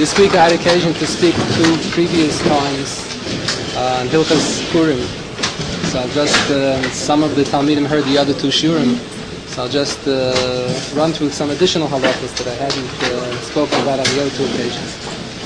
This week I had occasion to speak 2 previous times on Hilchas Purim. So I'll just, some of the Talmidim heard the other 2 Shurim. So I'll just run through some additional halachas that I hadn't spoken about on the other 2 occasions.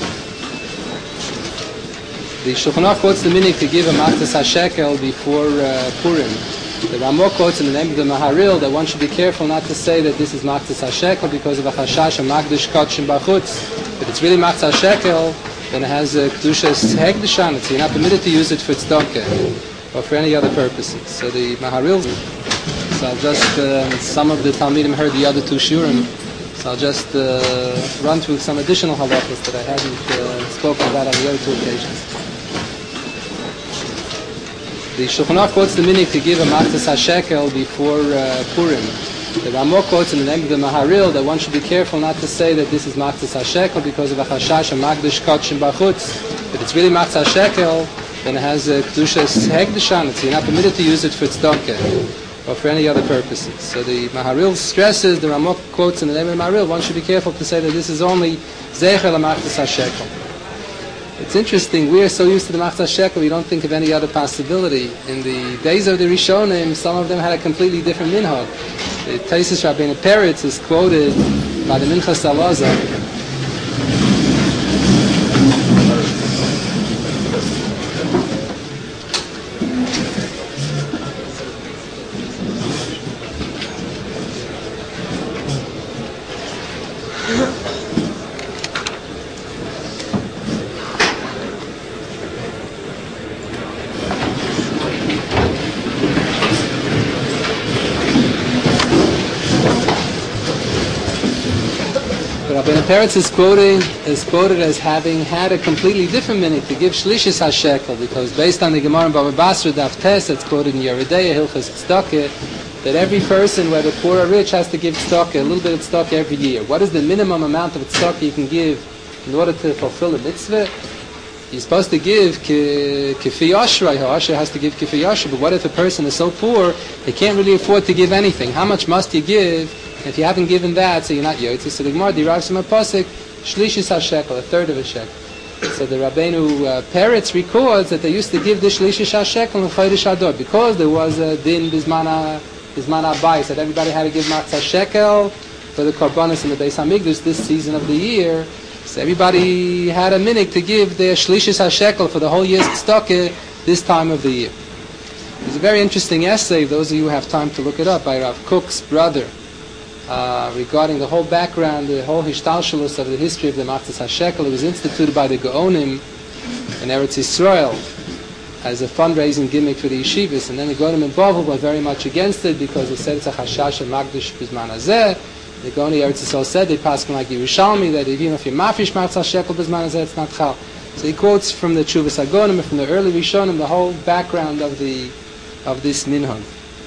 The Shulchan Aruch quotes the minig to give a Machzas HaShekel before Purim. The Ramah quotes in the name of the Maharil that one should be careful not to say that this is Machzas HaShekel because of a Chashash of Magdish Kodshim Bachutz. If it's really Machzas HaShekel, then it has Kedushas Hegdish on it, so you're not permitted to use it for tzedakah or for any other purposes. So the Maharil, so I'll just, some of the Talmidim heard the other 2 Shurim, so I'll just run through some additional halachas that I hadn't spoken about on the other 2 occasions. The Shulchan Aruch quotes the minig to give a Machzas HaShekel before Purim. The Ramah quotes in the name of the Maharil that one should be careful not to say that this is Machzas HaShekel because of a Chashash of Magdish Kodshim Bachutz. If it's really Machzas HaShekel, then it has Kedushas Hegdish on it, so you're not permitted to use it for tzedakah or for any other purposes. So the Maharil stresses, the Ramah quotes in the name of the Maharil, one should be careful to say that this is only Zecher LaMachzas HaShekel. It's interesting, we are so used to the Machzas HaShekel, we don't think of any other possibility. In the days of the Rishonim, some of them had a completely different minhag. The Taisus Rabbeinu Peretz is quoted by the Minchas Alazar. Peretz is quoted as having had a completely different minute to give Shlishis HaShekel, because based on the Gemara in Baba Basra Daf Tes, it's quoted in Yeridei Hilchas Tzedakah, that every person, whether poor or rich, has to give tzedakah, a little bit of tzedakah every year. What is the minimum amount of tzedakah you can give in order to fulfill a mitzvah? You're supposed to give Kifi Yashra. Yashra has to give Kifi Yashra, but what if a person is so poor, they can't really afford to give anything? How much must you give? If you haven't given that, so you're not Yotze. So the Gemara derives from a pasuk, Shlishis HaShekel, 1/3 of a shekel. So the Rabbeinu Peretz records that they used to give the Shlishis HaShekel in Chodesh Adar, because there was a din Bisman HaBayis, that everybody had to give Machzas HaShekel for the Korbanos in the Beis HaMikdash this season of the year. So everybody had a minig to give their Shlishis HaShekel for the whole year's tzedakah this time of the year. There's a very interesting essay, those of you who have time to look it up, by Rav Kook's brother, regarding the whole background, the whole hishtalshelus of the history of the Machzas HaShekel. It was instituted by the Gaonim in Eretz Yisrael as a fundraising gimmick for the yeshivas, and then the Gaonim in Bavel were very much against it because they said it's a chashash of Magdish Bizman Hazeh. The Gaonim Eretz Yisrael said, they pass like Yerushalmi, that even if you're mafish Machzas HaShekel Bizman Hazeh, it's not chal. So he quotes from the Tshuvas HaGaonim, from the early Rishonim, the whole background of this minhag.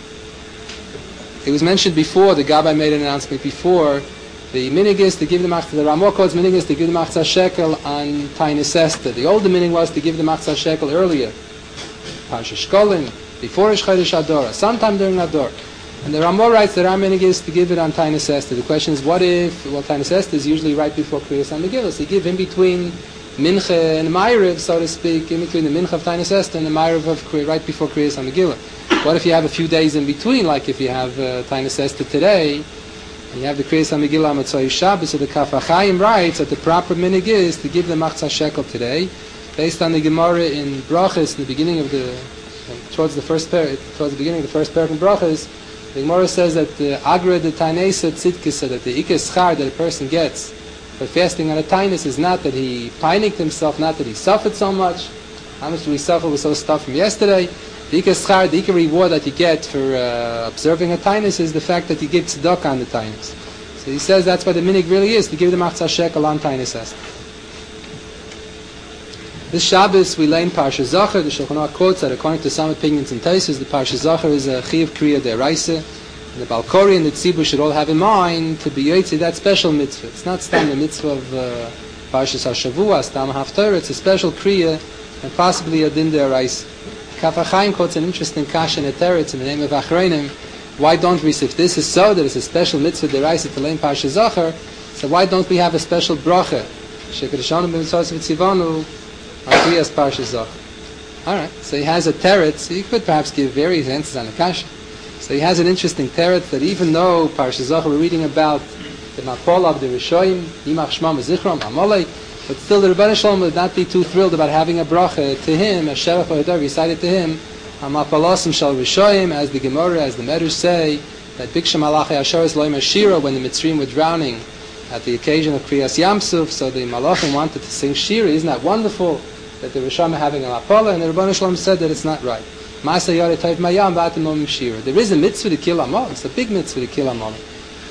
It was mentioned before, the Gabbai made an announcement before, the minig is to give the Machzas, the Ramah quotes minig is to give the Machzas HaShekel on Tainis Esther. The older minig was to give the Machzas HaShekel earlier, Parsha Shkolim, before Chodesh Adar, sometime during Adar. And the Ramah writes that our minig is to give it on Tainis Esther. The question is, what if, well, Tainis Esther is usually right before Kriyas HaMegillah, so you give in between Mincha and Ma'ariv, so to speak, in between the Mincha of Tainis Esther and the Ma'ariv of right before Kriyas HaMegillah. What if you have a few days in between, like if you have Tainis Esther today, and you have the Kriyas HaMegillah Motzei Shabbos? So the Kaf HaChaim writes that the proper minig is to give the Machzas HaShekel today, based on the Gemara in Brachos, in the beginning of towards the beginning of the first parak in Brachos. The Gemara says that the Agra de Tainesa Tzidkisa, that the Ikes Schar that a person gets for fasting on a Tainis is not that he panicked himself, not that he suffered so much. How much did we suffer? We so stuff from yesterday. The Ikar reward that you get for observing a Tainis is the fact that you give tzedakah on the Tainis. So he says that's what the minig really is, to give the Machzas HaShekel on Tainis Esther. This Shabbos we learn Parsha Zachar. The Shulchan Aruch quotes that according to some opinions and Taisus, the Parsha Zachar is a Chiyuv Kriya Deraisa, and the Balkori and the Tzibur should all have in mind to be Yotze that special mitzvah. It's not stam the mitzvah of Parshas HaShavua, stam Haftarah. It's a special Kriya and possibly a Din Deraisa. Kaf HaChaim quotes an interesting kasha in a teretz in the name of Achreinim. Why don't we, if this is so, that it's a special mitzvah deraisa to learn Parsha Zachar, so why don't we have a special bracha Shekadashanu b'mitzvos v'tzivanu Kriyas Parshas Zach. Alright, so he has a teretz. He could perhaps give various answers on the kasha. So he has an interesting teretz that even though Parshas Zach we're reading about the Mapol of the Rishoyim, Yimach Shmam Zichram, Amalei, but still the Rebbeinu Shalom would not be too thrilled about having a bracha to him, a Sherach V'Hadar recited to him, Hamapalosim Shal Rishoyim, as the Gemara, as the Medrash say, that Biksham Malachi Asheres Loim Ashira, when the Mitzrayim were drowning at the occasion of Kriyas Yamsuf, so the Malachim wanted to sing Shira. Isn't that wonderful that the Rishon are having a Mapala? And the Rebbeinu Shalom said that it's not right. Ma'aseh Yarei Tayv Mayam V'atem Omim Shira. There is a mitzvah to kill Amalek. It's a big mitzvah to kill Amalek.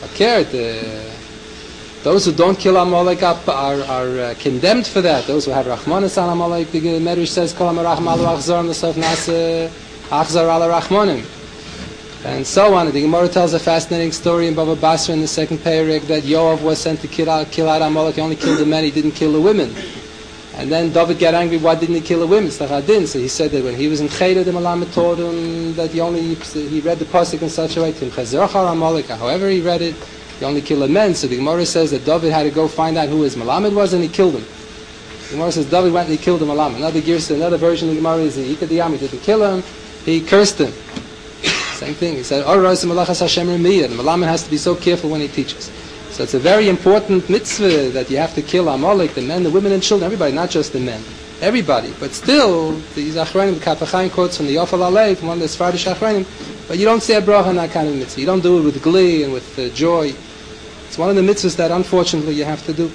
Those who don't kill Amalek are condemned for that. Those who have Rachmanis on Amalek, the Medrash says, Kol HaMerachim Alu Achzor L'Sof Nase Achzor Ala Rachmanim. And so on. The Gemara tells a fascinating story in Bava Basra in the second parak that Yoav was sent to kill out Amalek. He only killed the men, he didn't kill the women. And then David got angry, why didn't he kill the women? So he said that when he was in Cheder, the Malamed told him that he read the pasuk in such a way, however he read it, he only killed the men. So the Gemara says that David had to go find out who his Malamed was, and he killed him. The Gemara says David went and he killed the Malamed. Another version of the Gemara is he didn't kill him, he cursed him. Same thing. He said, the Malamed has to be so careful when he teaches. So it's a very important mitzvah that you have to kill Amalek, the men, the women and children, everybody, not just the men. Everybody. But still, these Achronim, the Kapachaim quotes from the Yofel Alei, from one of the Sephardic Achronim, but you don't say a bracha in that kind of mitzvah. You don't do it with glee and with joy. It's one of the mitzvahs that unfortunately you have to do.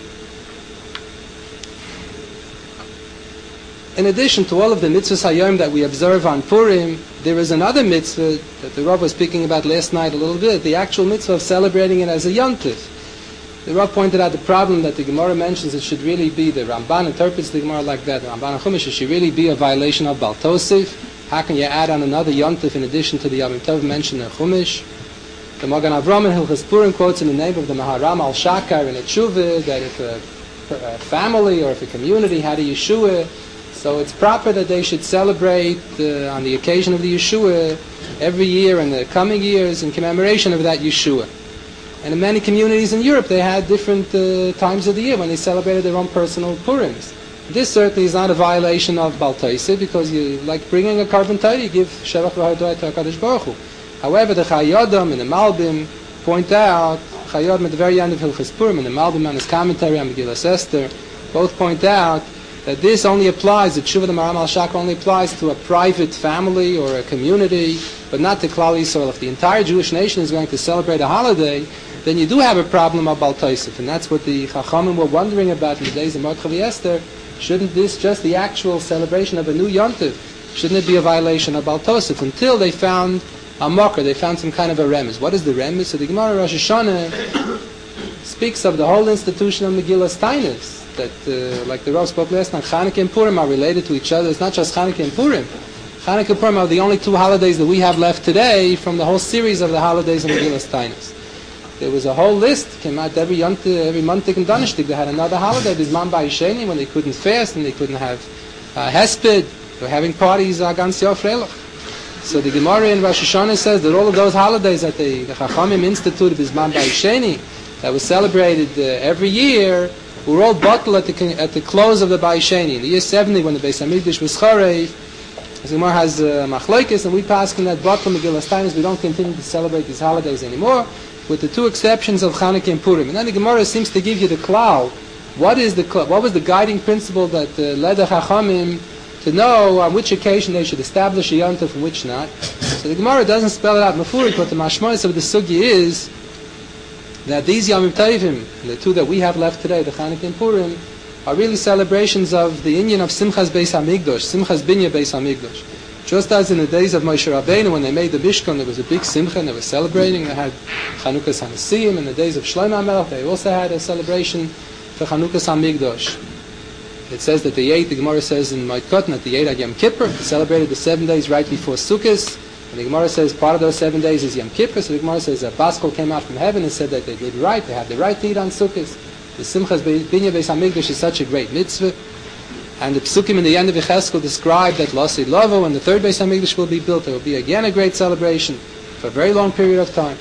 In addition to all of the mitzvahs hayom that we observe on Purim, there is another mitzvah that the Rav was speaking about last night a little bit, the actual mitzvah of celebrating it as a yontif. The Rav pointed out the problem that the Gemara mentions it should really be, the Ramban interprets the Gemara like that, the Ramban HaChumash, it should really be a violation of Baal Tosif. How can you add on another yontif in addition to the Yom Tov mentioned in Chumash? The Magen Avram in Hilchas Purim quotes in the name of the Maharam al-Shakar in a tshuva that if a family or if a community had a Yeshua, so it's proper that they should celebrate on the occasion of the Yeshua every year in the coming years in commemoration of that Yeshua. And in many communities in Europe, they had different times of the year when they celebrated their own personal Purims. This certainly is not a violation of Baal Tosef, because you, like bringing a carbon Torah, you give Shevach V'Hadoi to HaKadosh Baruch Hu. However, the Chayyodam and the Malbim point out, Chayyodam at the very end of Hilchas Purim and the Malbim on his commentary on Megillas Esther, both point out that this only applies, the Tshuva of the Maharam al-Shakar only applies to a private family or a community, but not to Klal Yisrael. If the entire Jewish nation is going to celebrate a holiday, then you do have a problem of Baal Tosef, and that's what the Chachamim were wondering about in the days of Mordechai Esther. Shouldn't this, just the actual celebration of a new Yontif, shouldn't it be a violation of Baal Tosef? Until they found a mocker, they found some kind of a remez. What is the remez? So the Gemara Rosh Hashanah speaks of the whole institution of Megillas Tainis, that like the Rav spoke last night, Chanukah and Purim are related to each other. It's not just Chanukah and Purim. Chanukah and Purim are the only two holidays that we have left today from the whole series of the holidays of Megillas Tainis. There was a whole list, came out every month in Donishtik. They had another holiday, Bisman Ba'isheni, when they couldn't fast and they couldn't have Hesped. They were having parties Gans Yofrelach. So the Gemara in Rosh Hashanah says that all of those holidays that the Chachamim instituted Bisman Ba'isheni, that was celebrated every year, were all bottled at the close of the Ba'isheni. In the year 70, when the Beis HaMikdash was Charev, the Gemara has Machlokes, and we pass in that bottle Megillas Tainis, we don't continue to celebrate these holidays anymore, with the two exceptions of Chanukah and Purim. And then the Gemara seems to give you the klal. What was the guiding principle that led the Chachamim to know on which occasion they should establish a yontif and which not? So the Gemara doesn't spell it out mefurik, but the mashmos of the sugi is that these Yom Tovim, the two that we have left today, the Chanukah and Purim, are really celebrations of the Inyan of Simchas Beis HaMikdash, Simchas Binya Beis HaMikdash. Just as in the days of Moshe Rabbeinu, when they made the Mishkan, there was a big simcha and they were celebrating. They had Chanukah's HaNesiyim. In the days of Shlomo HaMelech, they also had a celebration for Chanukah's HaMikdash. It says that they ate, the Gemara says in Moed Katan, that they ate at Yom Kippur. They celebrated the 7 days right before Sukkot. And the Gemara says part of those 7 days is Yom Kippur. So the Gemara says that Baskol came out from heaven and said that they did right. They had the right to eat on Sukkot. The Simchas Binya Beis HaMikdash is such a great mitzvah. And the Psukim in the end of Yecheskel describe that Lasid Lavo, when the third Beis HaMikdash will be built, there will be again a great celebration for a very long period of time.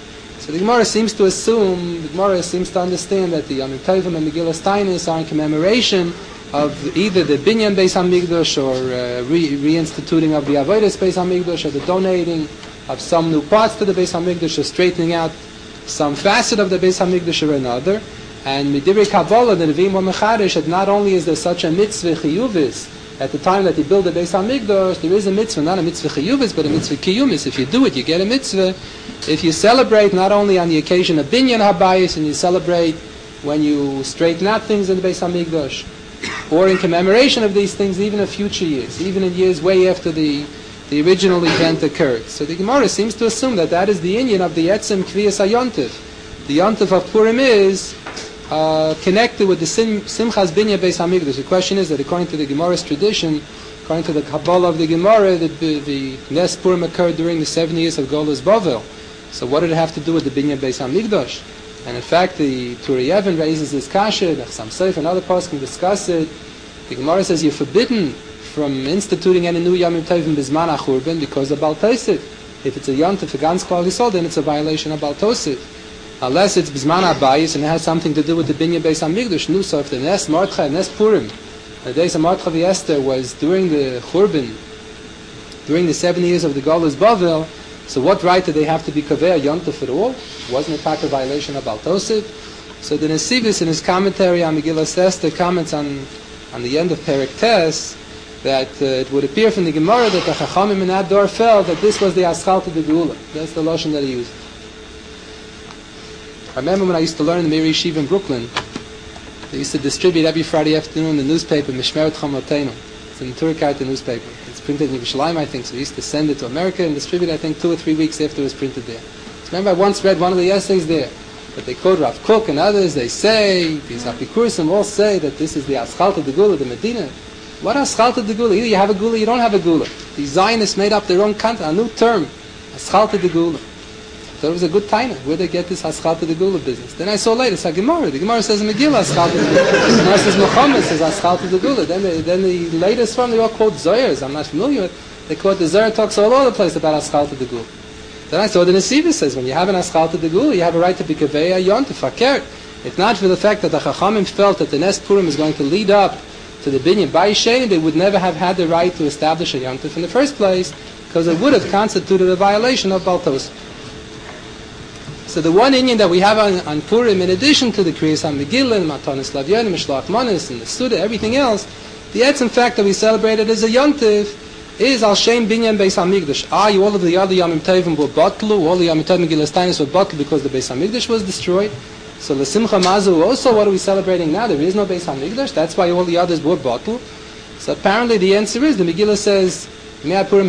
So the Gemara seems to understand that the Yom Tovim and Megillas Taanis are in commemoration of either the Binyan Beis HaMikdash or reinstituting of the Avodas Beis HaMikdash, or the donating of some new parts to the Beis HaMikdash, or straightening out some facet of the Beis HaMikdash or another. And Midivrei Kabbalah, the Nevi'im were mechadish that not only is there such a mitzvah chiyuvis at the time that you build the Beis HaMikdash, there is a mitzvah, not a mitzvah chiyuvis, but a mitzvah kiyumis. If you do it, you get a mitzvah. If you celebrate not only on the occasion of Binyan HaBayis, and you celebrate when you straighten out things in the Beis HaMikdash, or in commemoration of these things even in future years, even in years way after the original event occurred. So the Gemara seems to assume that that is the inyan of the Etzem Kriyas HaYontif. The Yontif of Purim is connected with the Simchas Binyan Beis HaMikdash. The question is that according to the Gemara's tradition, according to the Kabbalah of the Gemara, the Nes Purim occurred during the 7 years of Golas Bavel. So what did it have to do with the Binyan Beis HaMikdash? And in fact, the Turei Even raises this kasha, the Chassam Sofer and other poskim can discuss it. The Gemara says you're forbidden from instituting any new Yom Tovim Bizman HaChurban because of Baal Tosef. If it's a Yom Tov for Gans Klal Yisrael, then it's a violation of Baal Tosef. Unless it's Bizman HaBayis and it has something to do with the Binyan Beis HaMikdash. No, so if the Nes Mordechai, Nes Purim, the days of Mordechai Esther was during the Churban, during the 7 years of the Golas Bavel, so what right did they have to be Kaveh Yom Tov at all? Wasn't it part of violation of Baal Tosef? So the Nesivis in his commentary on Megillas Esther comments on the end of Perek Tes that it would appear from the Gemara that the Chachamim in that door felt that this was the Aschalta de Geula. That's the Lashon that he used. I remember when I used to learn in the Meir Yeshiva in Brooklyn, they used to distribute every Friday afternoon the newspaper Mishmeret Chomotenu. It's in the Turkite newspaper. It's printed in Yerushalayim, I think, so we used to send it to America and distribute it, I think, 2 or 3 weeks after it was printed there. So remember I once read one of the essays there, but they quote Rav Kook and others, they say, these Apikursim all say that this is the Aschalta de Gula, the Medina. What Aschalta de Gula? Either you have a Gula, you don't have a Gula. The Zionists made up their own content, a new term, Aschalta de Gula. So it was a good taina. Where they get this Aschalta de Gula business? Then I saw later, it's a Gemara. The Gemara says in Megillah Aschalta de Gula. The Gemara says Muhammad says Aschalta de Gula. Then the latest one, they all quote Zoyers. I'm not familiar with. They quote the Zohar talks all over the place about Aschalta de Gula. Then I saw the Nesiva says when you have an Aschalta de Gula, you have a right to be Kaveya Yon to Fakir. If not for the fact that the Chachamim felt that the Nes Purim is going to lead up to the Binyan Bayishen, they would never have had the right to establish a Yom Tov in the first place, because it would have constituted a violation of Baal Tosef. So the one inyan that we have on Purim, in addition to the Kriyas HaMegillah, and Matanis Lavyon, Mishloach Manos, and the Suda, everything else, the etzem fact that we celebrated as a Yom Tov is Al Shem Binyan Beis HaMikdash. All of the other Yom Tovim were batlu, all the Yom Tovim Megillas Taanis were batlu because the Beis HaMikdash was destroyed. So the Simcha Mazu also, what are we celebrating now? There is no Beis HaMikdash, that's why all the others were batlu. So apparently the answer is, the Megillah says, Apparently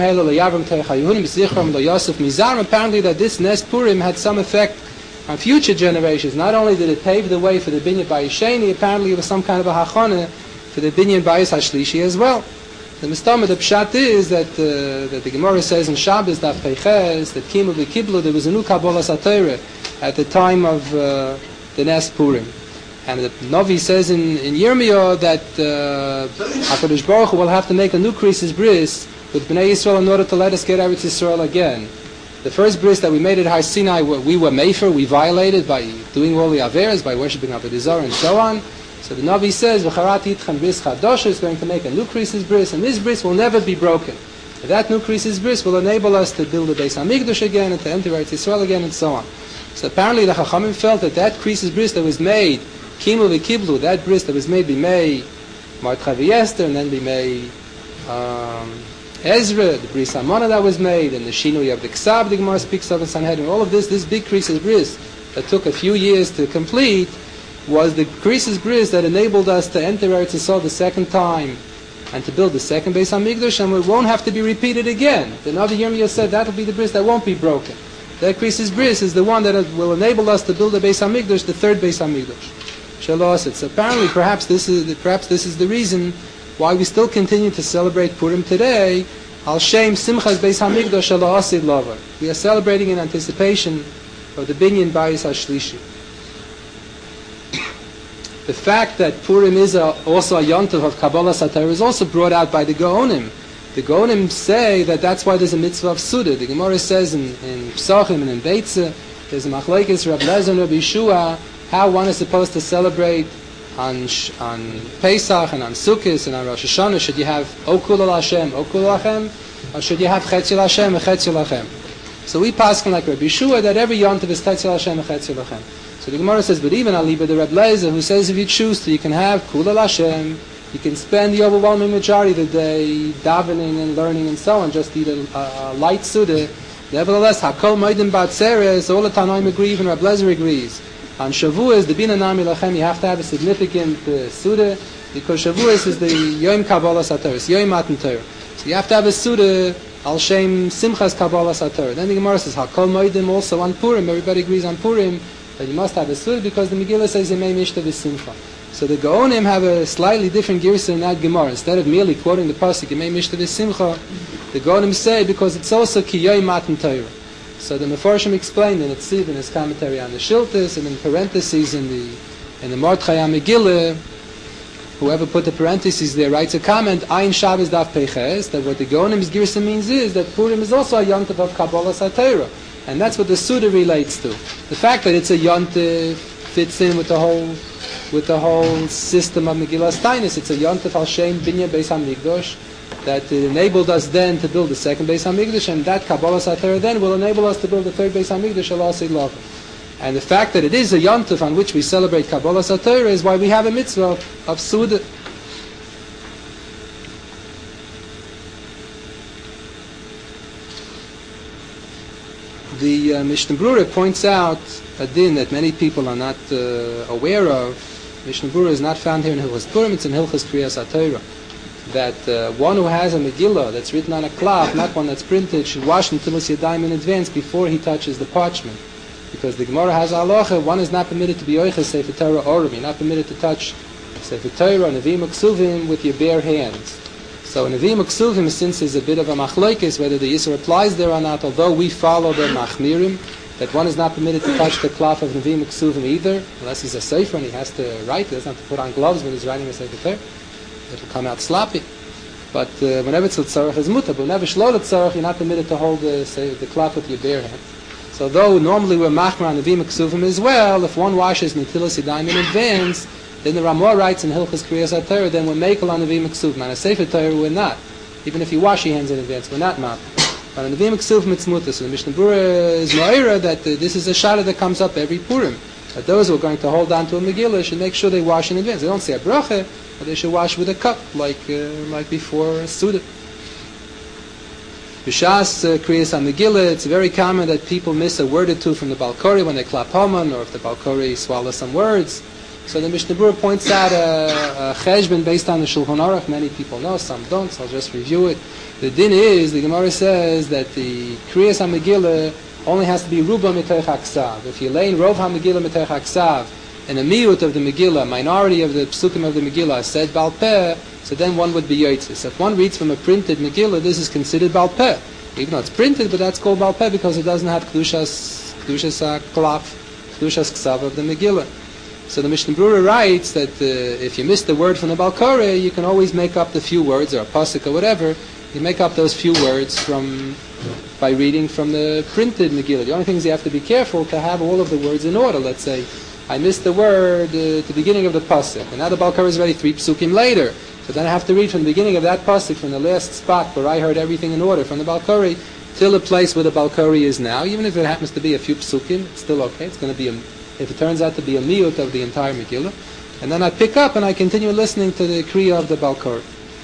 that this Nes Purim had some effect on future generations. Not only did it pave the way for the Binyan Bayis Sheni, apparently it was some kind of a hachana for the Binyan Bayis HaShlishi as well. The Mistama, the Pshat is that the Gemara says in Shabbos, Daf Peiches, that Kimu V'Kiblu, there was a new Kabbalah Satira at the time of the Nes Purim. And the Novi says in Yirmiyah that HaKadosh Baruch Hu will have to make a new Krisis Bris with Bnei Yisrael in order to let us get Eretz Yisrael again. The first bris that we made at Har Sinai, we were mefer, we violated by doing all the averes, by worshipping Avodah Zarah and so on. So the Navi says, V'charati itchem bris chadosha, is going to make a new Krisis bris, and this bris will never be broken. And that new Krisis bris will enable us to build the Beis HaMikdash again, and to enter Eretz Yisrael again, and so on. So apparently the Chachamim felt that Krisis bris that was made, Kimu V'Kiblu, that bris that was made Bimei Mordechai V'Esther, and then Bimei Ezra, the Bris Hamona that was made, and the Shinui of the Ksab, the Gemara speaks of in Sanhedrin. All of this big Krisis Bris that took a few years to complete, was the Krisis Bris that enabled us to enter Eretz Yisrael the second time, and to build the second Beis HaMikdash, and it won't have to be repeated again. The Navi Yirmiyah said that will be the Bris that won't be broken. That Krisis Bris is the one that will enable us to build the Beis HaMikdash, the third Beis HaMikdash. Shaloset. So apparently, perhaps this is the reason why we still continue to celebrate Purim today. Al Shem Simchas Beis HaMikdash Ala Asid Lava. We are celebrating in anticipation of the Binyan Bayis HaShlishi. The fact that Purim is also a Yontiv of Kabbalah Satira is also brought out by the Gaonim. The Gaonim say that that's why there's a mitzvah of Suda. The Gemara says in Psachim and in Beitzah There's a machlokes Reb Lezer and Reb Yeshua how one is supposed to celebrate on Pesach and on Sukkot and on Rosh Hashanah. Should you have Okul Hashem, Okul Lachem, or should you have Chetzi Hashem and Chetzi Lachem? So we pass like Reb Yeshua that every yontiv is Chetzi Hashem and Chetzi Lachem. So the Gemara says, but even Aliba the Reb Lezer who says if you choose to, you can have Kula Hashem. You can spend the overwhelming majority of the day davening and learning and so on, just eat a light Suda. Nevertheless, Hakol Moedim Batzeres, all the Tanoim agree, even Reb Lezer agrees. On Shavuos, the Bina Nami Lachem, you have to have a significant Suda, because Shavuos is the Yom Kabbalah Satoris, Yom Matan Torah. So you have to have a Suda, Al Shem Simchas Kabbalah Satoris. Then the Gemara says, Hakol Moedim also on Purim, everybody agrees on Purim, that you must have a Suda, because the Megillah says, Yemei Mishta V'Simcha. So the Gaonim have a slightly different girsa in that Gemara. Instead of merely quoting the pasuk Yemei Mishta V'Simcha, the Gaonim say because it's also Ki Yom Matan Torah. So the Mefarshim explained in Etziv in his commentary on the Shiltis, and in parentheses in the Mordechai Megillah, whoever put the parentheses there writes a comment Ayin Shabbos Daf Peches, that what the Gaonim's girsa means is that Purim is also a yontiv of Kabbalah Satira, and that's what the Suda relates to. The fact that it's a yontiv fits in with the whole system of Megillas Tainis. It's a yontif al Shem Binya Beis HaMikdash that enabled us then to build the second Beis HaMikdash, and that Kabbalah Satira then will enable us to build the third Beis HaMikdash Al Asik Lava. And the fact that it is a yontif on which we celebrate Kabbalah Satira is why we have a mitzvah of Suda. The Mishnah Brura points out a din that many people are not aware of. Mishnah Brura is not found here in Hilchos Purim, it's in Hilchos Kriyas HaTorah. That one who has a Megillah that's written on a cloth, not one that's printed, should wash Netilas Yadayim in advance before he touches the parchment. Because the Gemara has a halacha, one is not permitted to be oiches Sefer Torah Orim. You're not permitted to touch Sefer Torah, Nevi'im Uksuvim with your bare hands. So in Nevi'im Uksuvim, since there's a bit of a machlokes whether the Yisur applies there or not, although we follow the Machmirim, that one is not permitted to touch the cloth of Nevi'im Uksuvim either, unless he's a sefer and he has to write. He doesn't have to put on gloves when he's writing a Sefer Torah. It'll come out sloppy. But whenever it's l'tzarech is mutar, but whenever shlo l'tzarech, you're not permitted to hold the cloth with your bare hand. So though normally we're machmer on Nevi'im Uksuvim as well, if one washes Netilas Yadayim in advance, then the Ramah writes in Hilchos Kriyas HaTorah, then we're makel on Nevi'im Uksuvim. On a Sefer Torah we're not. Even if you wash your hands in advance, we're not machmer. But on Nevi'im Uksuvim it's mutar. So the Mishnah Brura is ma'ira that this is a shara that comes up every Purim. That those who are going to hold on to a Megillah should make sure they wash in advance. They don't say a bracha, but they should wash with a cup, like before Suda. B'shas Kriyas HaMegillah, it's very common that people miss a word or two from the Balkori when they klap Haman, or if the Balkori swallows some words. So the Mishnah Brura points out a cheshbon based on the Shulchan Aruch. Many people know, some don't, so I'll just review it. The din is, the Gemara says that the Kriyas HaMegillah only has to be ruba mitoich haksav. If you lay in rov HaMegillah mitoich haksav, and a miut of the Megillah, minority of the psukim of the Megillah said Baal Peh, so then one would be yotzis. So if one reads from a printed Megillah, this is considered Baal Peh. Even though it's printed, but that's called Baal Peh because it doesn't have Kedushas Klaf, Kedushas Ksav of the Megillah. So the Mishnah Brura writes that if you miss the word from the Balkore, you can always make up the few words, or a pasuk or whatever. You make up those few words by reading from the printed Megillah. The only thing is you have to be careful to have all of the words in order. Let's say, I missed the word at the beginning of the pasuk, and now the Balkore is ready 3 psukim later. So then I have to read from the beginning of that pasuk, from the last spot where I heard everything in order, from the Balkore, till the place where the Balkore is now. Even if it happens to be a few psukim, it's still okay. It's going to be, if it turns out to be a miut of the entire Megillah. And then I pick up and I continue listening to the Kriya of the Balkore.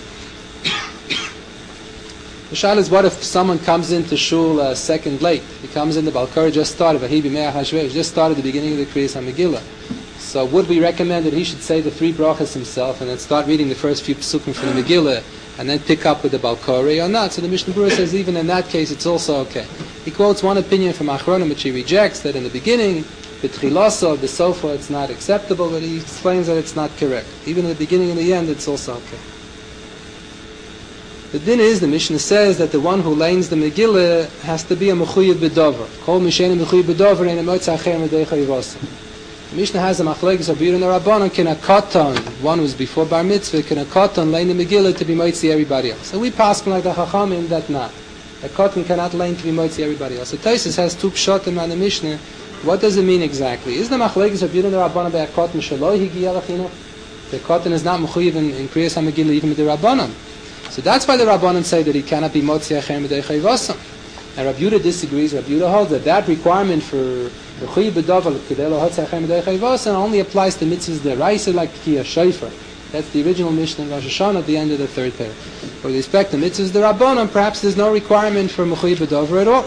The shal is, what if someone comes into shul a second late? He comes in, the Balkore just started, just started the beginning of the Kriyas HaMegillah. So would we recommend that he should say the 3 brachas himself and then start reading the first few psukim from the Megillah and then pick up with the Balkore or not? So the Mishnah Brura says even in that case it's also okay. He quotes one opinion from Achronim which he rejects, that in the beginning, b'tchilasa, the sofa, it's not acceptable, but he explains that it's not correct. Even in the beginning and the end, it's also okay. The din is, the Mishnah says that the one who lanes the Megillah has to be a mechuyev b'dover. Kol mishena mechuyev b'dover ein emotza acher medecha yivasa. The Mishnah has a machlekes of Bir and Rabbanon, can a katan, one who's before bar mitzvah, can a katan lane the Megillah to be moitzi everybody else. So we pass like the Chachamim that not. A katan cannot lane to be moitzi everybody else. So Tosfos has 2 pshatim on the Mishnah What does it mean exactly? Is the machlekes Rabbi Yehuda Rabbanan by a cotton shaloi higiya l'chinuch? The cotton is not mechuyev in Kriyas HaMegillah even with the Rabbanan. So that's why the Rabbanan say that he cannot be motzi acher midei chayvasam. And Rabbi Yehuda disagrees. Rabbi Yehuda holds that requirement for mechuyev b'davar k'dei lo hotzi acher midei chayvasam only applies to mitzvahs deraisa like kiyah shofar. That's the original Mishnah in Rosh Hashanah at the end of the third pair. With respect to mitzvahs derabanan, perhaps there's no requirement for mechuyev b'davar at all.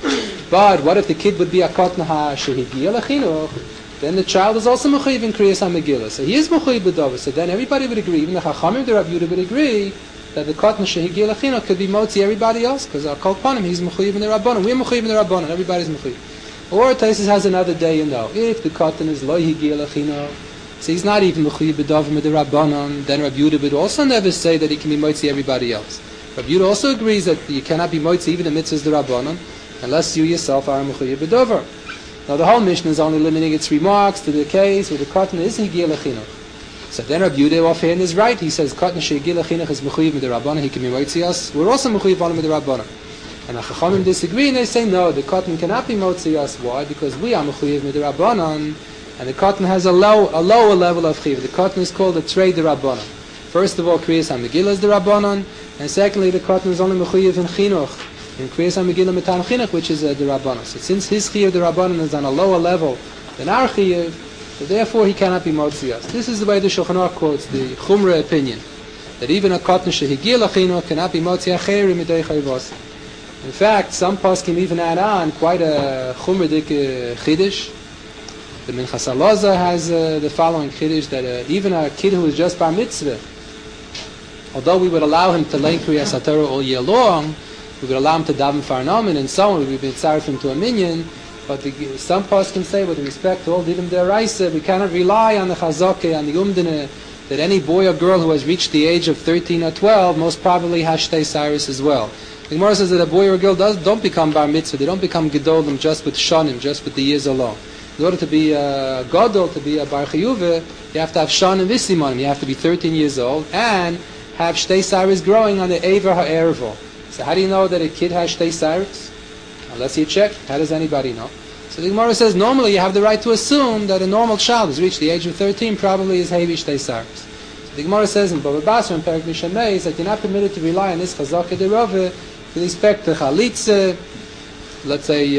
But what if the kid would be a katan ha-shehigiya l'chinuch? Then the child is also mechuyev in Kriyas HaMegillah. So he is mechuyev b'davar. So then everybody would agree, even the Chachamim, the Rabbi Yehuda would agree, that the katan shehigiya l'chinuch could be motzi everybody else, because our kol panim, he's mechuyev in the Rabbanan. We're mechuyev in the Rabbanan. Everybody's mechuyev. Or Taisus has another day, if the katan is lo higiya l'chinuch, so he's not even mechuyev b'davar with the Rabbanan, then Rabbi Yehuda would also never say that he can be motzi everybody else. Rabbi Yehuda also agrees that you cannot be motzi even the mitzvahs the Rabbanan, unless you yourself are mechuyev b'davar. Now the whole Mishnah is only limiting its remarks to the case where the katan is higiya l'chinuch. So then Rabbi Yehuda offhand is right. He says katan shehigiya l'chinuch is mechuyev with the Rabbanan. He can be motzi us. We're also mechuyev on with the Rabbanan. And the Chachamim disagree and they say no, the katan cannot be motzi us. Why? Because we are mechuyev with the Rabbanan, and the katan has a lower level of chiv. The katan is called a trei de Rabbanan. First of all, Kriyas HaMegillah is the Rabbanan, and secondly, the katan is only mechuyev in chinuch. In Kriyas HaMegillah Metam Chinuch, which is the Rabbanan. So since his chiyuv, the Rabbanan, is on a lower level than our chiyuv, so therefore he cannot be motzi us. This is the way the Shulchan Aruch quotes the Chumra opinion, that even a katan shehigiya l'chinuch cannot be motzi acher midei chayvos. In fact, some poskim even add on quite a chumradik chiddush. The Minchas Aloza has the following chiddush, that even a kid who is just bar mitzvah, although we would allow him to learn Kriyas HaTorah all year long, we would allow him to daven for an amen and so on, we would be tzaref him to a minyan, but some poskim say, with respect to all dinim deraisa, we cannot rely on the chazakeh, on the umdana, that any boy or girl who has reached the age of 13 or 12 most probably has shtei cyrus as well. The Gemara says that a boy or girl don't become bar mitzvah, they don't become gedolim just with shanim, just with the years alone. In order to be a gadol, to be a bar chiyuva, you have to have shanim v'simanim, you have to be 13 years old, and have shtei cyrus growing on the Eiver ha'ervo. So how do you know that a kid has shtei cyrus? Unless you check, how does anybody know? So the Gemara says normally you have the right to assume that a normal child who's reached the age of 13 probably is heavy shtei cyrus. So the Gemara says in Bava Basra and Perek Mishamei is that you're not permitted to rely on this chazakah derove with respect to chalitza. Let's say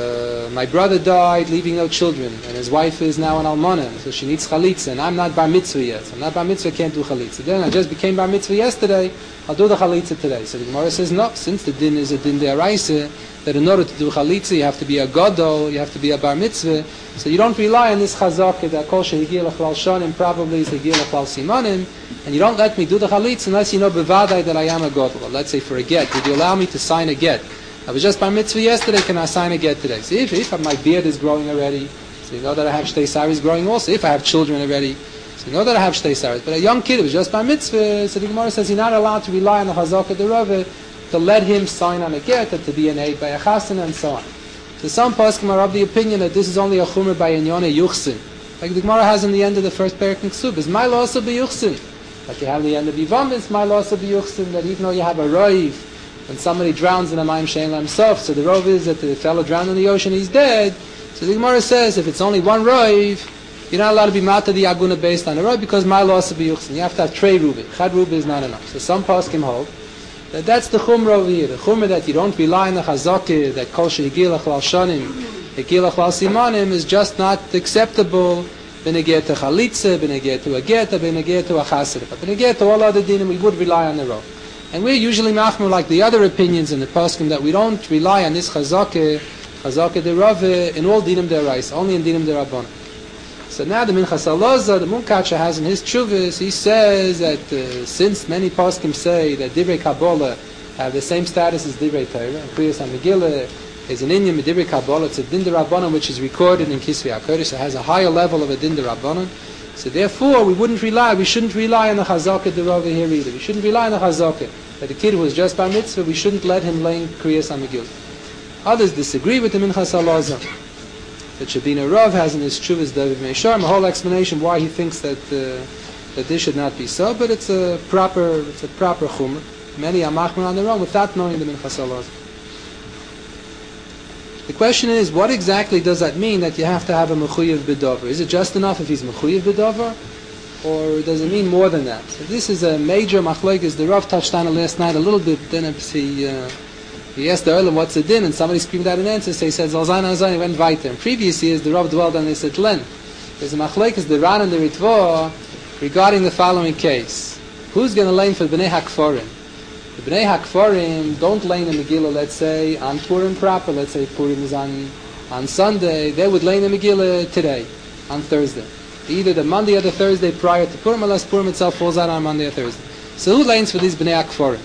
my brother died leaving no children, and his wife is now an almana, so she needs chalitza, and I'm not bar mitzvah yet. So I'm not bar mitzvah, can't do chalitza. Then I just became bar mitzvah yesterday, I'll do the chalitza today. So the Gemara says no, since the din is a din de'araisa, that in order to do chalitza you have to be a gadol, you have to be a bar mitzvah, so you don't rely on this chazakah that kol shehigiya l'chlal shanim probably is higiya l'chlal simanim, and you don't let me do the chalitza unless you know bevadai that I am a gadol. Let's say for a get, would you allow me to sign a get? I was just bar mitzvah yesterday, can I sign a get today? So if my beard is growing already, so you know that I have shtei saris growing also. If I have children already, so you know that I have shtei saris. But a young kid who was just bar mitzvah, so the Gemara says you're not allowed to rely on the chazakah derove to let him sign on a get, or to be an aid by a chasana, and so on. So some poskim are of the opinion that this is only a chumr by inyone yuchsin. Like the Gemara has in the end of the first parak in Ksub, is my loss of yuchsin. Like you have in the end of Yivam, it's my loss of yuchsin, that even though you have a roiv, when somebody drowns in a mayim shein himself, so the rov is that the fellow drowned in the ocean, he's dead. So the Gemara says if it's only one roiv, you're not allowed to be mata the aguna based on the roiv, because my loss of yuchsin. You have to have trei rubi. Chad rubi is not enough. So some poskim hold that that's the chumrah over here. The chumrah that you don't rely on the chazakah, that kol shehigiya l'chlal shanim, higiya l'chlal simanim is just not acceptable. B'negeh to chalitza, b'negeh to a get, b'negeh to a chassid. But b'negeh to all other dinim, we would rely on the roiv. And we're usually machmir like the other opinions in the poskim that we don't rely on this chazakah derove in all dinim derais, only in dinim derabbanan. So now the Minchas Aloza, the Munkacha has in his chuvas, he says that since many poskim say that divrei Kabbalah have the same status as divrei Torah, and Kriyas HaMegillah is an inyan with divrei Kabbalah, it's a din derabbanan which is recorded in Kisvei HaKodesh, so it has a higher level of a din derabbanan. So therefore, we shouldn't rely on the chazakah derove here either. We shouldn't rely on the chazakah. That the kid who was just bar mitzvah, we shouldn't let him learn Kriyas HaMegillah. Others disagree with the Minchas Aloza. That Shabina Rav has in his Chuvas David Meisharim a whole explanation why he thinks that this should not be so, but it's a proper chumrah. Many are machmir on their own without knowing the Minchas Aloza. The question is, what exactly does that mean that you have to have a mechuyev b'dover? Is it just enough if he's mechuyev b'dover? Or does it mean more than that? So this is a major machlokes. The Rav touched on it last night a little bit. Then he asked the Olam, what's the din? And somebody screamed out an answer. So he said, Zalzana Zalzana, he went weiter. In previous years, the Rav dwelled on this at length. There's a machlokes, the Ran and the Ritva, regarding the following case. Who's going to lane for Bnei HaKforim? The Bnei HaKforim don't lane the Megillah, let's say, on Purim proper. Let's say Purim is on Sunday. They would lane the Megillah today, on Thursday. Either the Monday or the Thursday prior to Purim, unless Purim itself falls out on Monday or Thursday. So who lanes for these Bnei HaKforim?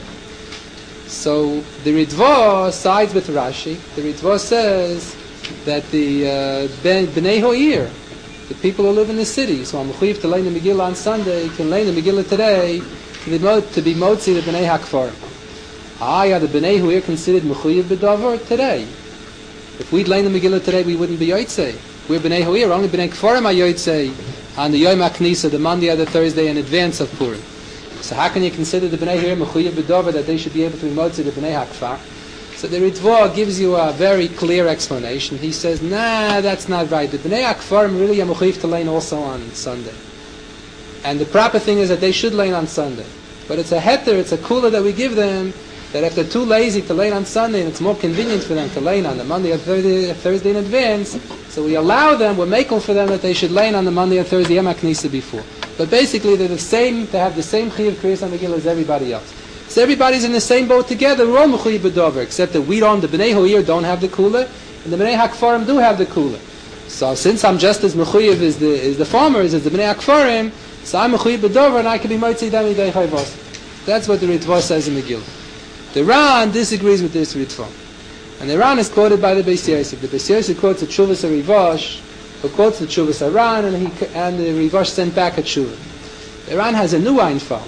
So the Ritva sides with Rashi. The Ritva says that the Bnei Ho'ir, the people who live in the city, so I'm mechuyev to lane the Megillah on Sunday, can lane the Megillah today to be motzi the Bnei HaKforim. Are the Bnei Ho'ir considered mechuyev b'davar today? If we'd lane the Megillah today, we wouldn't be yotzei. We're Bnei Ho'ir, only Bnei Kforim are yotzei on the Yom HaKnisa, the Monday or the Thursday in advance of Purim. So how can you consider the Bnei Ho'ir mechuyev b'davar that they should be able to be motzi the Bnei HaKfar? So the Ritva gives you a very clear explanation. He says, nah, that's not right. The Bnei HaKfarim really are mechuyev to lane also on Sunday. And the proper thing is that they should lane on Sunday. But it's a heter, it's a kula that we give them, that if they're too lazy to lane on Sunday, and it's more convenient for them to lane on the Monday or Thursday in advance, so we allow them, we're making for them that they should lane on the Monday or Thursday Yom HaKnisa before. But basically they're the same, they have the same chiyuv kriyas on Megillah as everybody else. So everybody's in the same boat together. We're all mechuyev b'dover, except that we don't. The Bnei Ho'ir don't have the kula, and the Bnei HaKfarim do have the kula. So since I'm just as mechuyev as the farmers, as the Bnei HaKfarim, so I'm mechuyev b'dover, and I can be motzi them midei chayvos. That's what the Ritva says in Megillah. The Ran disagrees with this Ritva, and the Ran is quoted by the Beis Yosef. The Beis Yosef quotes the Tshuvas HaRivash, who quotes the Tshuvas HaRan, and the Rivash sent back a Tshuva. The Ran has a new Einfall.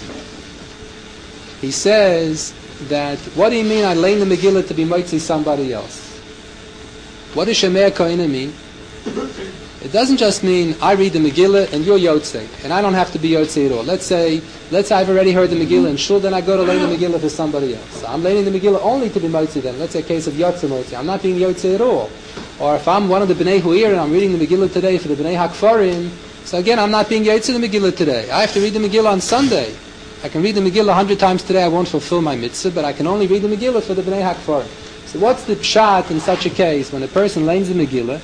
He says that, what do you mean I lane the Megillah to be motzi somebody else? What does Shemer Koina mean? It doesn't just mean I read the Megillah and you're yotzei, and I don't have to be yotzei at all. Let's say I've already heard the Megillah in shul, then I go to lane the Megillah for somebody else. So I'm laning the Megillah only to be motzi them. Let's say a case of yotzei motzi. I'm not being yotzei at all. Or if I'm one of the Bnei Ho'ir and I'm reading the Megillah today for the Bnei HaKfarim, so again I'm not being yotzei the Megillah today. I have to read the Megillah on Sunday. I can read the Megillah 100 times today, I won't fulfill my mitzvah, but I can only read the Megillah for the Bnei HaKfarim. So what's the pshat in such a case when a person lanes the Megillah,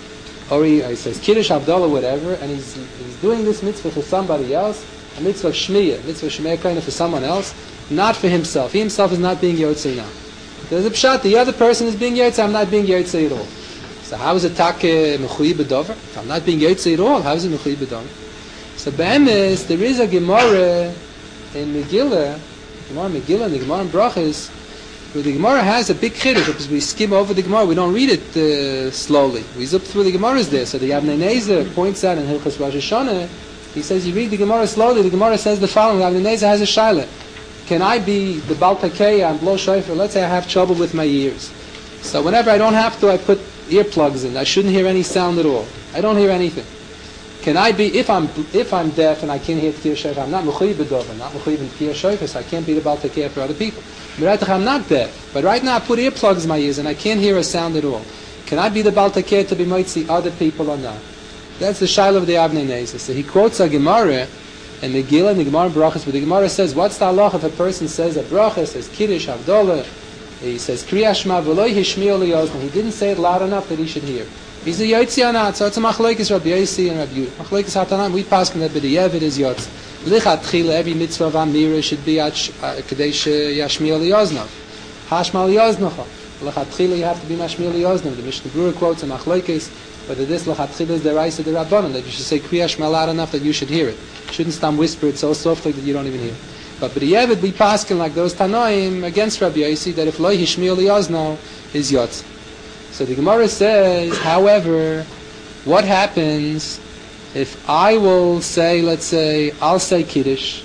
or he says Kiddush, Havdalah, whatever, and he's doing this mitzvah for somebody else, a mitzvah of Shmiyah, mitzvah of Shemei Koina for someone else, not for himself. He himself is not being yotzei now. There's a pshat, the other person is being yotzei, I'm not being yotzei at all. So how is it take mechuyev b'dover? If I'm not being yotzei at all, how is it mechuyev b'dover? So be'emes, there is a Gemara in Megillah, and the Gemara in Brachos, where the Gemara has a big chiddush, because we skim over the Gemara, we don't read it slowly. We zip through the Gemaras there. So the Avnei Nezer points out in Hilchos Rosh Hashanah, he says you read the Gemara slowly, the Gemara says the following, Avnei Nezer has a shaila. Can I be the Baal Takeya and blow shofar? Let's say I have trouble with my ears. So whenever I don't have to, I put earplugs in. I shouldn't hear any sound at all. I don't hear anything. Can I be, if I'm deaf and I can't hear Tkir Shofar, I'm not mechuyev b'dover, I'm not mechuyev in Tkir Shofar, so I can't be the Baal Takeh for other people. But I'm not deaf, but right now I put earplugs in my ears and I can't hear a sound at all. Can I be the Baal Takeh to be motzi other people or not? That's the shaila of the Avnei Nezer. So he quotes a Gemara in Megillah and the Gemara in Brachos, where the Gemara says, what's the halach if a person says a bracha, says Kiddush, Havdalah, he says Kriya Shema v'lo yishmi'u liyozno. He didn't say it loud enough that he should hear. He's a yotzi or not? So it's a machlokes Rabbi Yossi and Rabbi Yehuda. Machlokes Hatanan, we pass on that b'di'evid is yotzi. Lichatchila, every mitzvah of Amira should be kadesh yashmi'u liyoznov. Hashma liyoznov. Lichatchila, you have to be mashmi'u liyoznov. The Mishnah Berurah quotes a machlokes whether this lichatchila is the rais of the Rabbanon, that you should say Kriya Shema loud enough that you should hear it. You shouldn't stand whisper it so softly that you don't even hear it. But b'di'evid we pass like those Tanoim against Rabbi Yossi that if lo yishmi'u liyoznov is yotzi. So the Gemara says, however, what happens if I will say, let's say, I'll say Kiddush,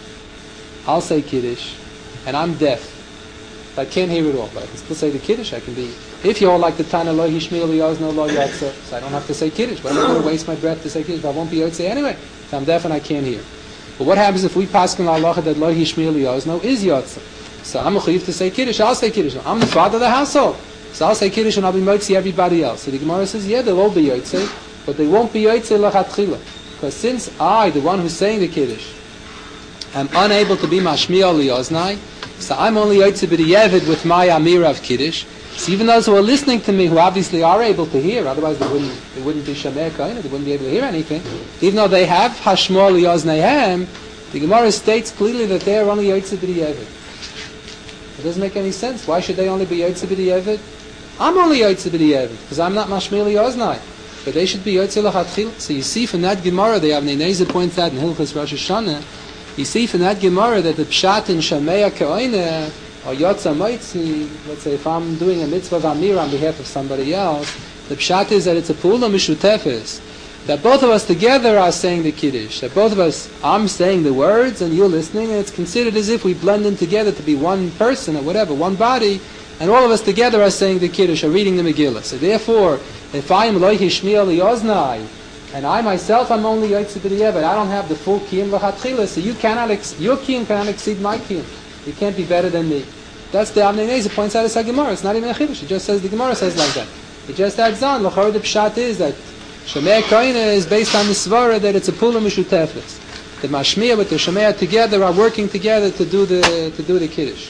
and I'm deaf. I can't hear it all, but I can still say the Kiddush. I can be, if you're all like the Tana, lo hishmi'u liyozno lo yotze, so I don't have to say Kiddush. Why am I going to waste my breath to say Kiddush? But I won't be yotze anyway. If I'm deaf and I can't hear. But what happens if we pass on halacha that lo hishmi'u liyozno is yotze? So I'm a chayiv to say Kiddush, I'll say Kiddush. I'm the father of the household. So I'll say Kiddush and I'll be Motzi everybody else. So the Gemara says, yeah, they'll all be Yotzei, but they won't be Yotzei L'chatchila. Because since I, the one who's saying the Kiddush, am unable to be Mashmi'ah Li'oznai, so I'm only Yotzei B'di'evid with my Amira of Kiddush. So even those who are listening to me, who obviously are able to hear, otherwise they wouldn't be Shamei Kohen, they wouldn't be able to hear anything, even though they have Hashmor Li'oznaihem, the Gemara states clearly that they are only Yotzei B'di'evid. It doesn't make any sense. Why should they only be Yotzei B'di'evid? I'm only Yotzei B'di'evid, because I'm not Mashmi'ah Li'oznai. But they should be Yotzei L'chatchila. So you see from that Gemara, they have Neineza points out in Hilchos Rosh Hashanah, you see from that Gemara that the Pshat in Shamei Kohen or Yotza Moitzi, let's say if I'm doing a mitzvah of Amir on behalf of somebody else, the Pshat is that it's a Pula Mishutefes, that both of us together are saying the Kiddush, that both of us, I'm saying the words and you're listening, and it's considered as if we blend in together to be one person or whatever, one body, and all of us together are saying the Kiddush, are reading the Megillah. So therefore, if I am Loihi Shmi'ah Li'oznai, and I myself am only Yotzei B'di'evid, I don't have the full Kiyum L'chatchila, so your Kiyum cannot exceed my Kiyum. You can't be better than me. That's the Avnei Nezer points out as a Gemara. It's not even a Chiddush. It just says, the Gemara says like that. It just adds on, l'chor the Pshat is that Shemei Koine is based on the Svara that it's a Pula Mishutefes. The Mashmiah with the Shemei together are working together to do the Kiddush.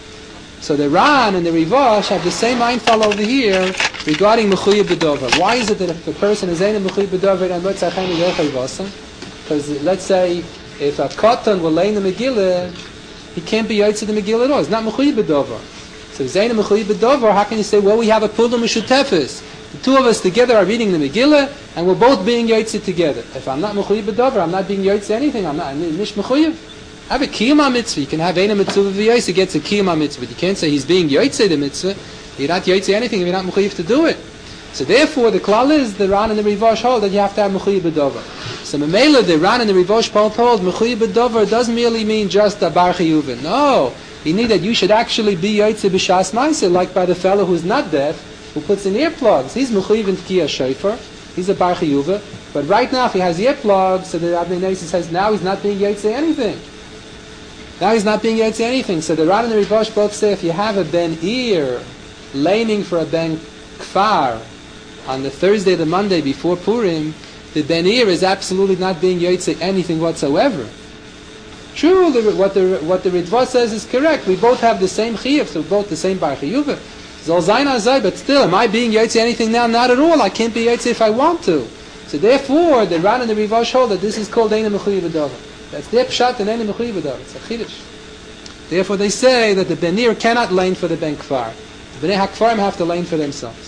So the Ran and the Rivash have the same mindful over here regarding Mechuyah B'dover. Why is it that if a person is in a Mechuyah B'dover and Motzei Chaim Yechai Vosam? Because let's say if a Katan will lay in the Megillah, he can't be Yotzei the Megillah at all. It's not Mechuyah B'dover. So if Zayin Mechuyah B'dover, how can you say, well, we have a Pula Mishutefes? The two of us together are reading the Megillah, and we're both being Yotzei together. If I'm not Mechuyah B'dover, I'm not being Yotzei anything. I'm Nish Mechuyah. Have a Kiyum HaMitzvah. You can have Eina Mitzvah V'Yotzei gets a Kiyum HaMitzvah. You can't say he's being Yotzei the Mitzvah. You're not Yotzei anything if you're not Mechuyev to do it. So therefore, the klal is the Ran and the Rivash hold that you have to have Mechuyev B'dover. So Memela, the Ran and the Rivash hold Mechuyev B'dover doesn't merely mean just a Bar Chiyuvin. No, you need that you should actually be Yotzei B'Shas Ma'aseh, like by the fellow who's not deaf, who puts in earplugs. He's Mechuyev in Tkiyah Shofar. He's a Bar Chiyuvah. But right now, if he has earplugs, so the Avnei Nezer says now he's not being Yotzei anything. Now he's not being Yotzei anything. So the Ran and the Rivash both say if you have a Ben Ir laning for a Ben Kfar on the Thursday, the Monday before Purim, the Ben Ir is absolutely not being Yotzei anything whatsoever. True, what the Ritva says is correct. We both have the same Chiyuv, so both the same Bar Chiyuvah. Zol Zayin Azai, but still, am I being Yotzei anything now? Not at all. I can't be Yotzei if I want to. So therefore, the Ran and the Rivash hold that this is called Eina Mechuyev B'dover. That's their pshat and Eina Mechuyev B'dover. It's a Chiddush. Therefore, they say that the Ben Ir cannot lane for the Ben Kfar. The Bnei HaKfarim have to lane for themselves.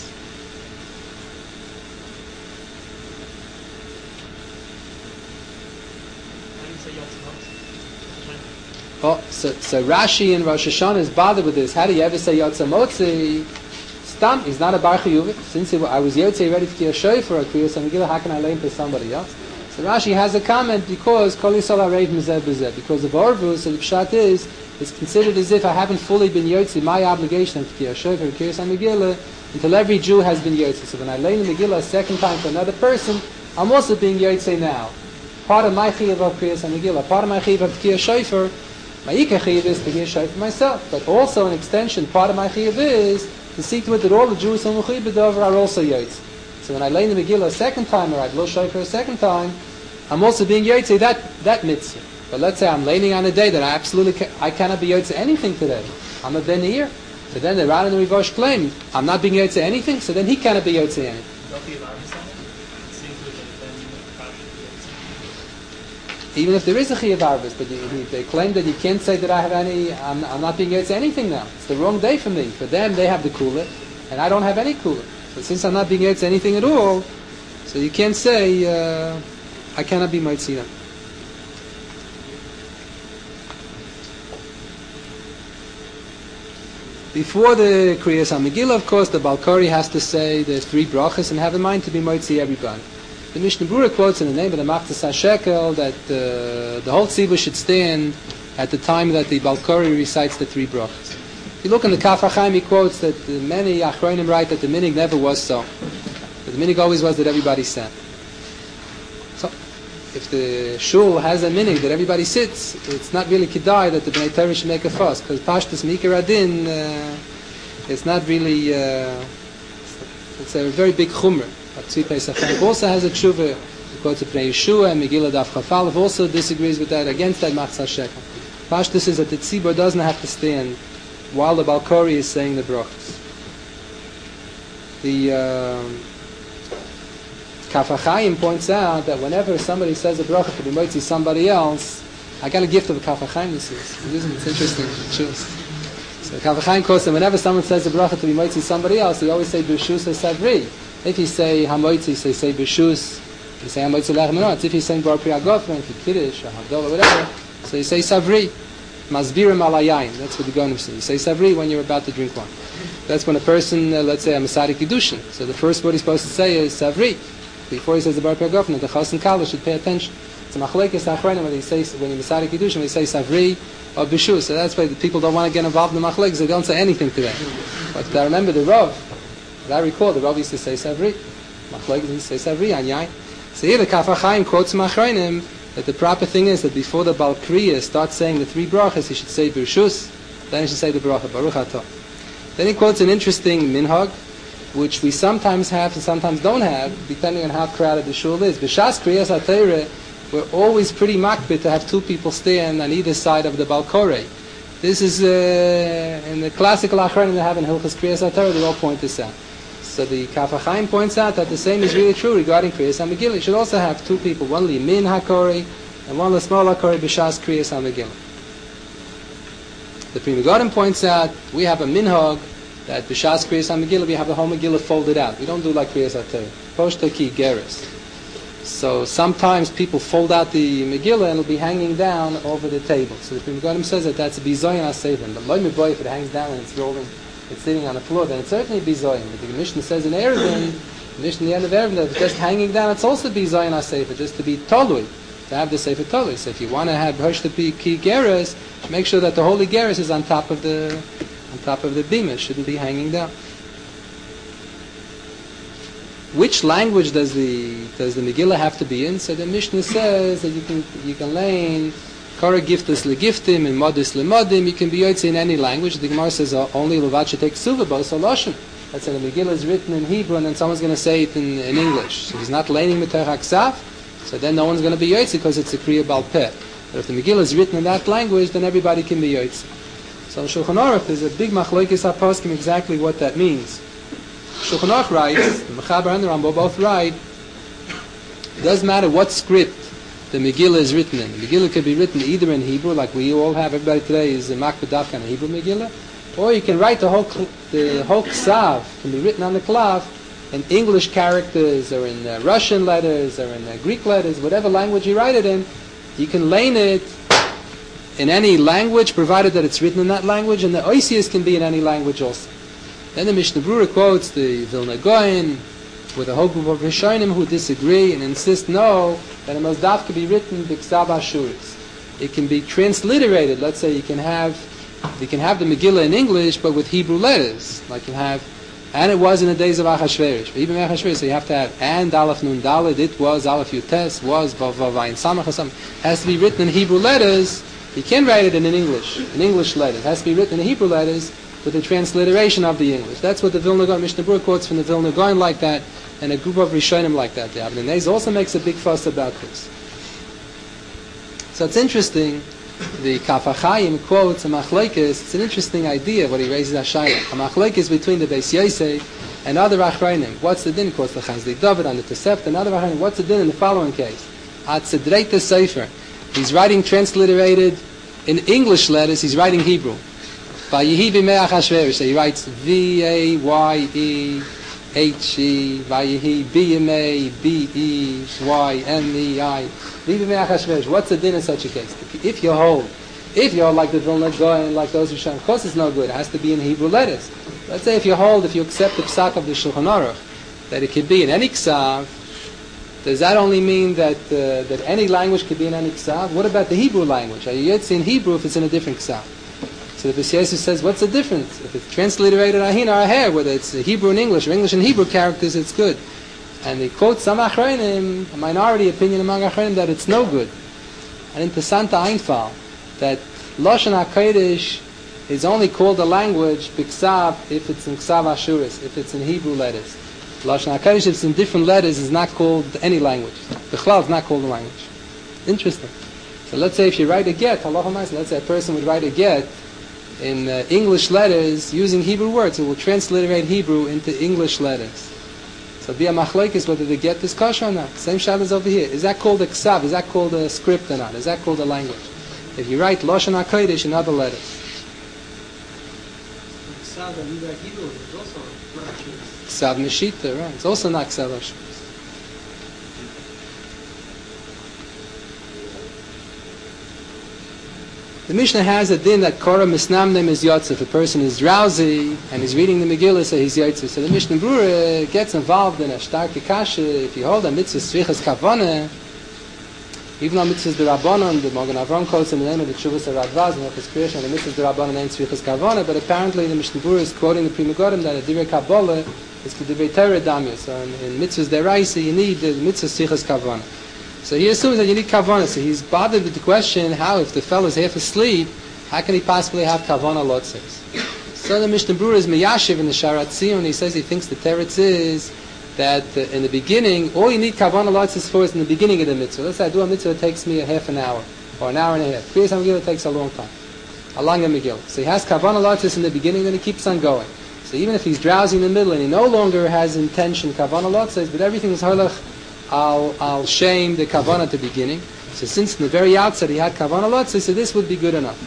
Oh, so Rashi in Rosh Hashanah is bothered with this. How do you ever say Yotza Motzi? Stam, he's not a Bar Chiyuvah. Since I was Yotzei ready to Tkiyah Shofar or Kriyas HaMegillah, how can I lane for somebody else? So Rashi has a comment because Kol Yisrael Areiv Mezeh B'zeh. Because of Orvus, so the pshat is, it's considered as if I haven't fully been Yotzei, my obligation of Tkiyah Shofar or Kriyas HaMegillah, until every Jew has been Yotzei. So when I lane the Megillah a second time for another person, I'm also being Yotzei now. Part of my Chiyuv of Kriyas HaMegillah, part of my Chiyuv of Tkiyah Shofar, my Ikar Chiyuv is to Tkiyah Shofar myself. But also an extension, part of my Chiyuv is to see to it that all the Jews who are Mechuyev B'dover are also Yotzei. So when I lay in the Megillah a second time, or I blow Shofar a second time, I'm also being Yotzei that mitzvah. But let's say I'm laning on a day that I cannot be Yotzei anything today. I'm a Ben Ir. So then the Ran and the Rivash claim I'm not being Yotzei anything, so then he cannot be Yotzei anything. Even if there is a Chiyuv Arvis, but they claim that you can't say that I'm not being Yotzei anything now. It's the wrong day for me. For them, they have the Kula, and I don't have any Kula. So since I'm not being Yotzei anything at all, so you can't say I cannot be Motzei. Before the Kriyas HaMegillah, of course, the Balkari has to say the 3 brachas and have in mind to be Motzei everybody. The Mishnah Berurah quotes in the name of the Machzas HaShekel that the whole tzibur should stand at the time that the Balkari recites the 3 brachas. If you look in the Kaf HaChaim, he quotes that many Achronim write that the minig never was so. But the minig always was that everybody sat. So, if the shul has a minig that everybody sits, it's not really kedai that the Bnei Torah should make a fuss, because Pashtus Mikar Adin, it's not really, it's a very big chumrah. Also has a tshuva, he quotes a Pnei Yeshua, and Megillah Daf Chafalev also disagrees with that, against that Machzah Shekel. Pashtus is that the tzibur doesn't have to stand while the Balkori is saying the brachas. The Kaf HaChaim points out that whenever somebody says a bracha to be moitzi somebody else, I got a gift of a Kaf HaChaim this is. It's interesting. So Kaf HaChaim quotes that whenever someone says a bracha to be moitzi somebody else, they always say B'shus or Savri. If you say Hamoitzi, so you say B'shus. You say Hamoitzi Lechem Menotz. If you say Bar Pri HaGofen, if you Kiddush or Havdol or whatever, so you say Savri. Masbirim alayayin. That's what the Gonim say. You say Savri when you're about to drink wine. That's when a person, let's say, a Masari Kiddushin. So the first word he's supposed to say is Savri. Before he says the Bar Pri HaGofen, the Chas and Kala should pay attention. It's a machlekes achronim when you Masari Kiddushin, they say Savri or B'shus. So that's why the people don't want to get involved in the machlekes. They don't say anything to them. But I remember the Rav. I recall the Rav used to say Savri. Machlekes used to say Savri on Yain. So here the Kaf HaChaim quotes Machronim that the proper thing is that before the Bal Kriya starts saying the 3 brachas, he should say B'shus, then he should say the bracha Baruch Atah. Then he quotes an interesting minhag, which we sometimes have and sometimes don't have, depending on how crowded the shul is. B'shas Kriyas HaTorah, we're always pretty makbid to have 2 people stand on either side of the Bal Korei. This is in the classical achronim they have in Hilchas Kriyas HaTorah, they all point this out. So the Kaf HaChaim points out that the same is really true regarding Kriyas HaMegillah. You should also have 2 people, one Limin HaKorei and one L'Smol HaKorei B'shas Kriyas HaMegillah. The Pri Megadim points out we have a minhag that B'shas Kriyas HaMegillah we have the whole Megillah folded out. We don't do like Kriyas HaTorah. Poshtaki Geras. So sometimes people fold out the Megillah and it'll be hanging down over the table. So the Pri Megadim says that that's a bizoyin HaSefer. But Loi Meboy, if it hangs down and it's rolling, it's sitting on the floor, then it's certainly bizoyin. But the Mishnah says in Erevin, the Mishnah in the end of Erevin, that if it's just hanging down, it's also bizoyin HaSefer, just to be tolui, to have the Sefer tolui. So if you want to have Poshtaki Geras, make sure that the holy Geras is on top of the bima. It shouldn't be hanging down. Which language does the Megillah have to be in? So the Mishnah says that you can learn Kara giftas legiftim and modis lemodim. You can be yotze in any language. The Gemara says only levat should take suva bo so loshen. That's when the Megillah is written in Hebrew and then someone's going to say it in English. So he's not learning mitoch haksav. So then no one's going to be yotze because it's a kriya bal peh. But if the Megillah is written in that language, then everybody can be yotze. So in Shulchan Aruch there's a big machlokes haposkim exactly what that means. Shulchan Aruch writes, the Mechaber and the Rambam both write, it doesn't matter what script the Megillah is written in. The Megillah can be written either in Hebrew, like we all have, everybody today is a makbid dafka on a Hebrew Megillah, or you can write the whole ksav, can be written on the klav in English characters, or in Russian letters, or in Greek letters, whatever language you write it in, you can learn it in any language, provided that it's written in that language, and the oisius can be in any language also. Then the Mishnah Berurah quotes the Vilna Gaon with a whole group of Rishonim who disagree and insist no, that a Mozdaf can be written b'ksav ashuris. It can be transliterated. Let's say you can have the Megillah in English, but with Hebrew letters, like you have, and it was in the days of Achashverosh. But even Achashverosh, so you have to have and Aleph Nun Daled. It was Aleph Yutes was Vav Vav Ayin Samach or something. It has to be written in Hebrew letters. You can't write it in English letters. It has to be written in Hebrew letters with a transliteration of the English. That's what the Vilna Gaon, Mishnah Berurah quotes from the Vilna Gaon like that, and a group of Rishonim like that. The Avnei Nezer also makes a big fuss about this. So it's interesting, the Kaf HaChaim quotes a machlokes. It's an interesting idea what he raises Hashayim. A machlokes between the Beis Yosef and other Achronim. What's the din? Quotes the Chazdik David on the Tosefta and other Achronim. What's the din in the following case? At Tzedreit Sefer, he's writing transliterated in English letters. He's writing Hebrew. Vayehi b'mei Achashverosh. So he writes V-A-Y-E-H-E, Vayehi B-M-A, B-E-Y-M-E-I, b'mei Achashverosh. What's the din in such a case? If you hold like the Vilna Gaon, like those who show, of course it's no good. It has to be in Hebrew letters. Let's say if you accept the psak of the Shulchan Aruch, that it could be in any ksav, does that only mean that any language could be in any ksav? What about the Hebrew language? Are you yet seeing Hebrew if it's in a different ksav? So the Beis Yosef says, what's the difference? If it's transliterated ahin or aher, whether it's Hebrew and English or English and Hebrew characters, it's good. And they quote some Achronim, a minority opinion among Achronim, that it's no good. An interessante Einfall, that Lashon HaKodesh is only called a language b'ksav if it's in ksav ashuris, if it's in Hebrew letters. Lashon HaKodesh, if it's in different letters, is not called any language. B'chlal is not called a language. Interesting. So let's say if you write a get, let's say a person would write a get in English letters using Hebrew words. It will transliterate Hebrew into English letters. So be a machlokes whether the get is kosher or not. Same shad as over here. Is that called a ksav? Is that called a script or not? Is that called a language? If you write Lashon HaKodesh in other letters. Ksav that you write Hebrew is also not Ksav Meshita, right? It's also not ksav ashuris. The Mishnah has a din that Korah Misnamnem is Yotze. If a person is drowsy and he's reading the Megillah, so he's Yotze. So the Mishnah Brura gets involved in a starke kasha. If you hold a mitzvah Svichas Kavane, even though mitzvahs D'Rabbanan, the Magen Avram quotes in the name of the Tshuvas HaRadvaz, and his creation, the mitzvahs D'Rabbanan ain't Svichas Kavane, but apparently the Mishnah Brura is quoting the Pri Megadim that a Divrei Kabbalah is Divrei Torah Damya. So in mitzvahs D'Oraisa, you need the mitzvah Svichas Kavane. So he assumes that you need kavanah. So he's bothered with the question, how, if the fellow is half asleep, how can he possibly have kavanah lotzes? So the Mishnah Brura is miyashiv in the Sharat Zion. He says he thinks the teretz is that in the beginning, all you need kavanah lotzes for is in the beginning of the mitzvah. Let's say I do a mitzvah, it takes me a half an hour, or an hour and a half. Kriyas HaMegillah takes a long time, a longer Megillah. So he has kavanah lotzes in the beginning, then he keeps on going. So even if he's drowsy in the middle and he no longer has intention kavanah lotzes, but everything is halach, I'll shame the kavanah at the beginning. So since in the very outset he had kavanah lotzes, so this would be good enough.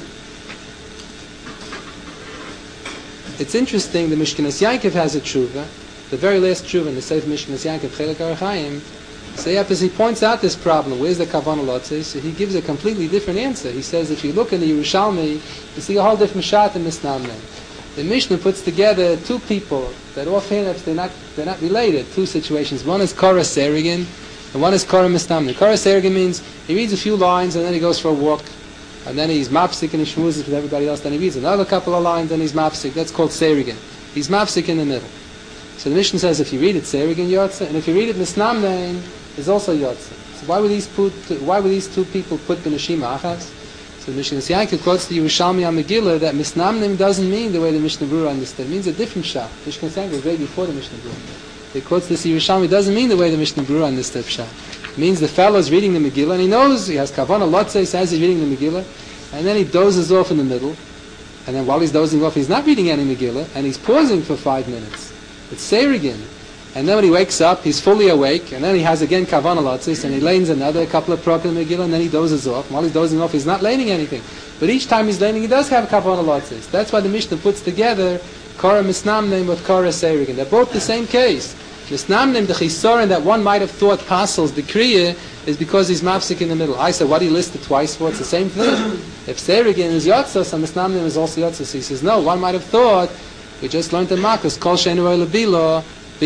It's interesting, the Mishkenas Yankov has a tshuva, the very last tshuva in the Sefer Mishkenas Yankov, Chelek Arachaim. So as he points out this problem, where's the kavanah lotzes? So he gives a completely different answer. He says if you look in the Yerushalmi, you see a whole different shat in Misnamnem. The Mishnah puts together two people that offhand they're not related, two situations. One is Korah Serigan and one is Korah Misnamnem. Korah Serigan means he reads a few lines and then he goes for a walk, and then he's mapsik and he shmuzes with everybody else, then he reads another couple of lines and he's mapsik. That's called Serigan. He's mapsik in the middle. So the Mishnah says if you read it Serigan Yotze, and if you read it Misnamnem, it's also Yotze. So why would these two people put Benashima Achas? So the Mishkenas Yankov quotes the Yerushalmi HaMegillah that Misnamnim doesn't mean the way the Mishnah Brura understood. It means a different shah. Mishkenas Yankov was way before the Mishnah Brura. He quotes this Yerushalmi doesn't mean the way the Mishnah Brura understood shah. It means the fellow is reading the Megillah and he knows he has kavanah lotzes as he's reading the Megillah, and then he dozes off in the middle, and then while he's dozing off he's not reading any Megillah and he's pausing for 5 minutes. It's Serigan. And then when he wakes up, he's fully awake, and then he has again kavanah lotzes, and he lanes another couple of prakim Megillah, and then he dozes off. While he's dozing off, he's not laning anything. But each time he's laning, he does have kavanah lotzes. That's why the Mishnah puts together Korah Misnamnem with Korah Serigan. They're both the same case. Misnamnem, the chisorin that one might have thought passes the kriya, is because he's mafsik in the middle. I said, what do you list it twice for? It's the same thing. If Serigan is yotzos, and Misnamnem is also yotzos, he says, no, one might have thought, we just learned in Marcus, kol sheinu elabilo,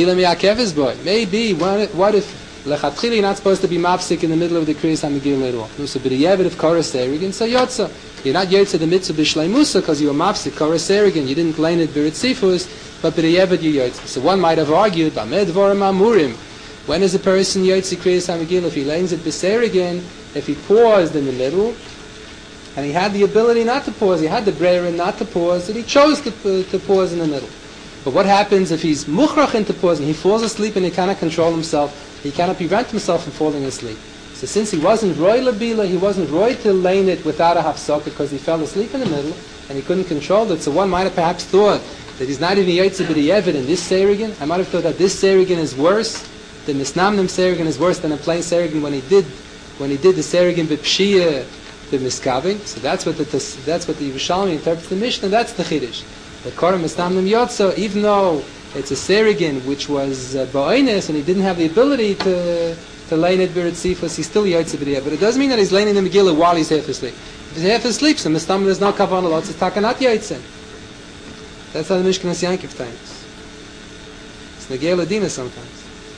maybe, what if lechatchili you're not supposed to be mapsik in the middle of the kriyas HaMegillah at all? No, so b'di'evet if Korah Serigan, so yotza. You're not yotza the mitzvah b'shleimusa because you were mapsik Korah Serigan. You didn't lane it b'ritzifus, but b'di'evet you yotza. So one might have argued, b'amed dvorim amurim. When is a person yotza kriyas HaMegillah? If he lanes it b'serigan, if he paused in the middle, and he had the ability not to pause, he had the breira not to pause, and he chose to pause in the middle. But what happens if he's mukhrach into pausing? He falls asleep and he cannot control himself. He cannot prevent himself from falling asleep. So since he wasn't roy labila, he wasn't roy to lane it without a hafsaka because he fell asleep in the middle and he couldn't control it. So one might have perhaps thought that he's not even yotze b'di'evet in this serigan. I might have thought that this serigan is worse, the misnamnim serigan is worse than a plain serigan when he did the serigan b'pshiyah the miskaving. So that's what the Yerushalmi interprets the Mishnah. That's the chiddush. The Korah Misnamnim Yotza, even though it's a Serigan which was Ba'oines and he didn't have the ability to lane it b'ritzifus, he's still Yotza b'di'evet. But it doesn't mean that he's laning the Megillah while he's half asleep. If he's half asleep, so Misnamnim there's no kavanah lotzes, it's takanat Yotza. That's how the Mishkenas Yankov thinks. It's Negei Ladina sometimes.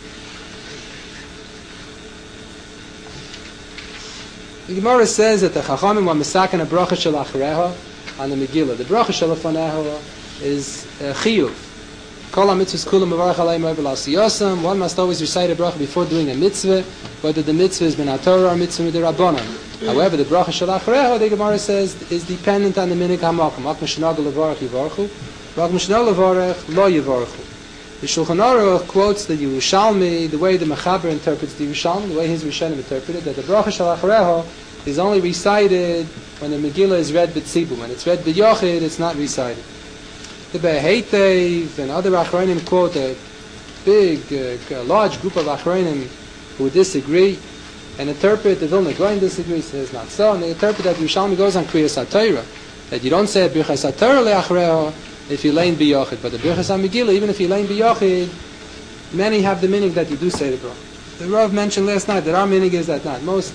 The Gemara says that the Chachamim were misaken a bracha shel achreha on the Megillah. The bracha shel afaneha is chiyuv. Kol ha-mitzvahs kulam mevarach alayim over l'asiyosam. One must always recite a bracha before doing a mitzvah, whether the mitzvah is ben ha-Torah or mitzvah mid'Rabbanan. However, the bracha shel achreho, the Gemara says, is dependent on the minig hamakom. Ak mishnagel levarach yivarchu, v'ak mishnagel levarach lo yivarchu. The Shulchan Aruch quotes the Yerushalmi, the way the Mechaber interprets the Yerushalmi, the way his Rishonim interpreted, that the bracha shel achreho is only recited when the Megillah is read b'tzibur. When it's read b'yochid, it's not recited. The Beheitev and other Achronim quote a big, large group of Achronim who disagree and interpret, the Vilna Gaon disagrees, says not so, and they interpret that Yerushalmi goes on Kriyas HaTorah, that you don't say Birchas HaTorah le'achreho if you lay in b'yochid, but the Birchas HaMegillah, even if you lay in b'yochid, many have the meaning that you do say the bracha. The Rav mentioned last night that our meaning is that not. Most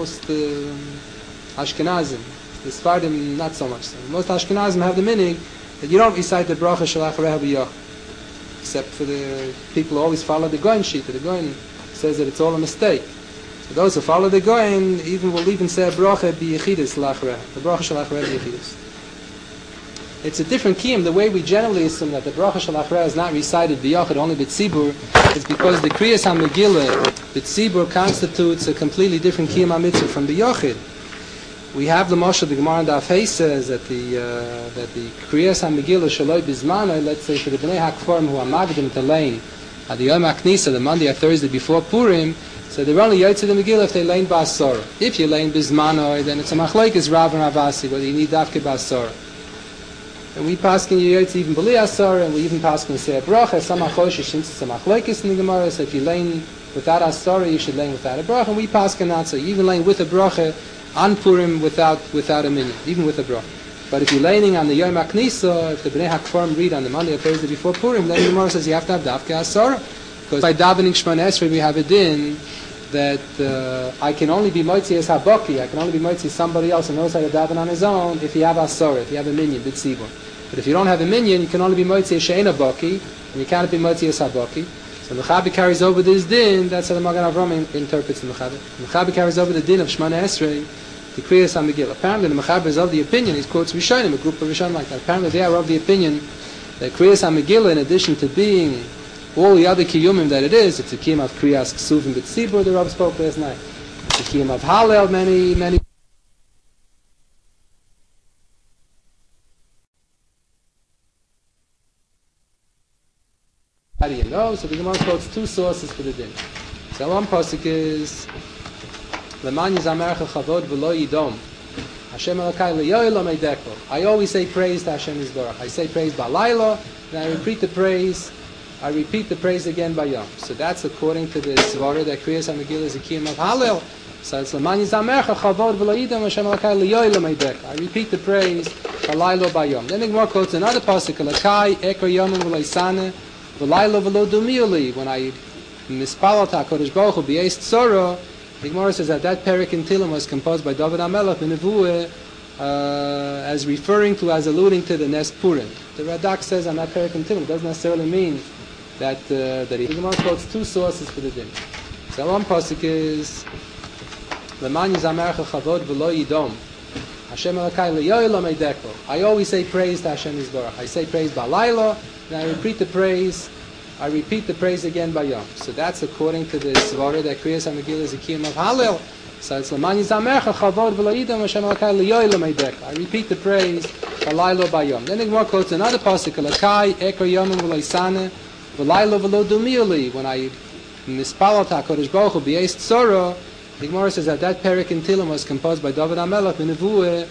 Ashkenazim, the Sfardim not so much so. Most Ashkenazim have the meaning that you don't recite the bracha shel achreho b'yochid, except for the people who always follow the Goin sheet. The Goin says that it's all a mistake. So those who follow the Goin will even say a bracha b'yechidus l'achreho, the bracha shel achreho b'yechidus. It's a different kiyum. The way we generally assume that the bracha shel achreho is not recited b'yochid, only b'tzibur, is because the kriyas ha-megillah b'tzibur constitutes a completely different kiyum ha-mitzvah from b'yochid. We have the Moshe, the Gemara and Daf Hey says that the kriyas ha-megillah shaloi bizmano, let's say for the bnei hakforim who are magdim to lane at the Yom HaKnisa, the Monday or Thursday before Purim, so they're only yotze the megillah if they lane ba'asora. If you lane bizmano, then it's a machlokes Rav and Ravasi whether you need dafke ba'asora. And we pass in Yotze even B'li Asar, and we even pass in say a bracha. Some Achoshish, since it's a machlokes in the Gemara, so if you lane without Asara, you should lane without a bracha. And we pass in not so. You even lane with a bracha on Purim without a minyan, even with a bracha. But if you're laning on the Yom HaKnisa, if the Bnei HaKforim read on the Monday or Thursday before Purim, then the Gemara says you have to have dafke Asara. Because by davening Shemona Esrei we have a din that I can only be moitzi as habaki, I can only be moitzi somebody else who knows how to daven on his own if you have asora, if you have a minyan, b'tzibur. But if you don't have a minyan, you can only be moitzi as she'ena baki, and you can't be moitzi as habaki. So the Mechaber carries over this din, that's how the Magen Avraham interprets the Mechaber. The Mechaber carries over the din of Shemona Esrei, the Kriyas HaMegillah. Apparently the Mechaber is of the opinion, he quotes Rishonim, a group of Rishonim like that. Apparently they are of the opinion that Kriyas HaMegillah, in addition to being all the other kiyumim that it is, it's a kiyum of kriyas ksuvim b'tzibur, the Rav spoke last night. It's a kiyum of halel, many. How do you know? So the Gemara quotes two sources for the din. So one pasuk is Leman yizamercha chavod v'lo yidom Hashem Elokai le'yoylo meideko. I always say praise to Hashem Yisborach. I say praise b'alaylo, and I repeat the praise again by Yom. So that's according to the Svara that Kriyas HaMegillah is a kiyum of Hallel. So it's L'man yizamercha chavod v'lo yidom Hashem Elokai le'yoylo meideko. I repeat the praise b'alaylo by Yom. Then the Gemara quotes another pasuk, Elokai ekor yomim v'lo yisane v'laylo v'lo dumiuli. When I mispalal HaKadosh Baruch Hu b'yeis tzora, the Gemara says that Perek in Tehillim was composed by David HaMelech in Nevuah as referring to, as alluding to the Nes Purim. The Radak says on that Perek in Tehillim, it doesn't necessarily mean that the Gemara quotes two sources for the din. So one pasuk is Leman yizamercha chavod v'lo yidom Hashem Elokai le'yoylo meideko. I always say praise to Hashem Yisborach. I say praise b'alaylo, and I repeat the praise again by Yom. So that's according to the Svara that Kriyas HaMegillah is a kiyum of Hallel. So it's L'man yizamercha chavod v'lo yidom Hashem Elokai le'yoylo meideko. I repeat the praise b'alaylo by Yom. Then the Gemara quotes another pasuk, Elokai ekor yomim v'lo yisane v'laylo v'lo dumiuli. When I mispalal HaKadosh Baruch Hu b'yeis tzora, the Gemara says that Perek in Tehillim was composed by David HaMelech in Nevuah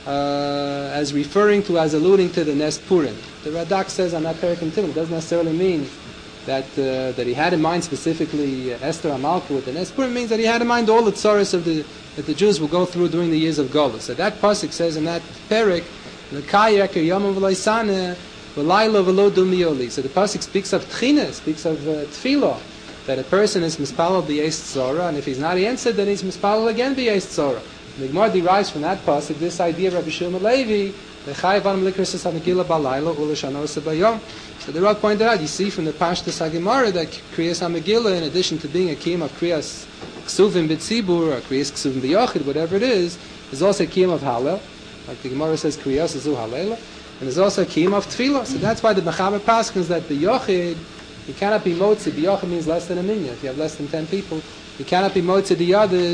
as referring to, as alluding to the Nes Purim. The Radak says on that Perek in Tehillim, it doesn't necessarily mean that he had in mind specifically Esther HaMalka with the Nes Purim. Means that he had in mind all the tzoros that the Jews will go through during the years of Golus. So that pasuk says in that Perek, L'kai ekor yomim v'lo yisane v'laylo v'lo dumioli. So the pasuk speaks of tchina, speaks of tefillah, that a person is mispalal b'yeis tzora, and if he's not answered, then he's mispalal again b'yeis tzora. The Gemara derives from that pasuk this idea of Rabbi Shimon Levi, the chayvan l'kriyas HaMegillah b'alaylo u'l'shanos b'yom. So the Rav pointed out, you see from the Pashtus HaGemara that Kriyas HaMegillah, in addition to being a kiyum of Kriyas Ksuvim b'tzibur, or Kriyas Ksuvim b'yochid, whatever it is also a kiyum of Hallel. Like the Gemara says, Kriyas Azu Hallela. And there's also a kiyum of Tefillah. So that's why the Mechaber paskins that b'yochid, you cannot be motzi. B'yochid means less than a minyan. If you have less than 10 people, you cannot be motzi the others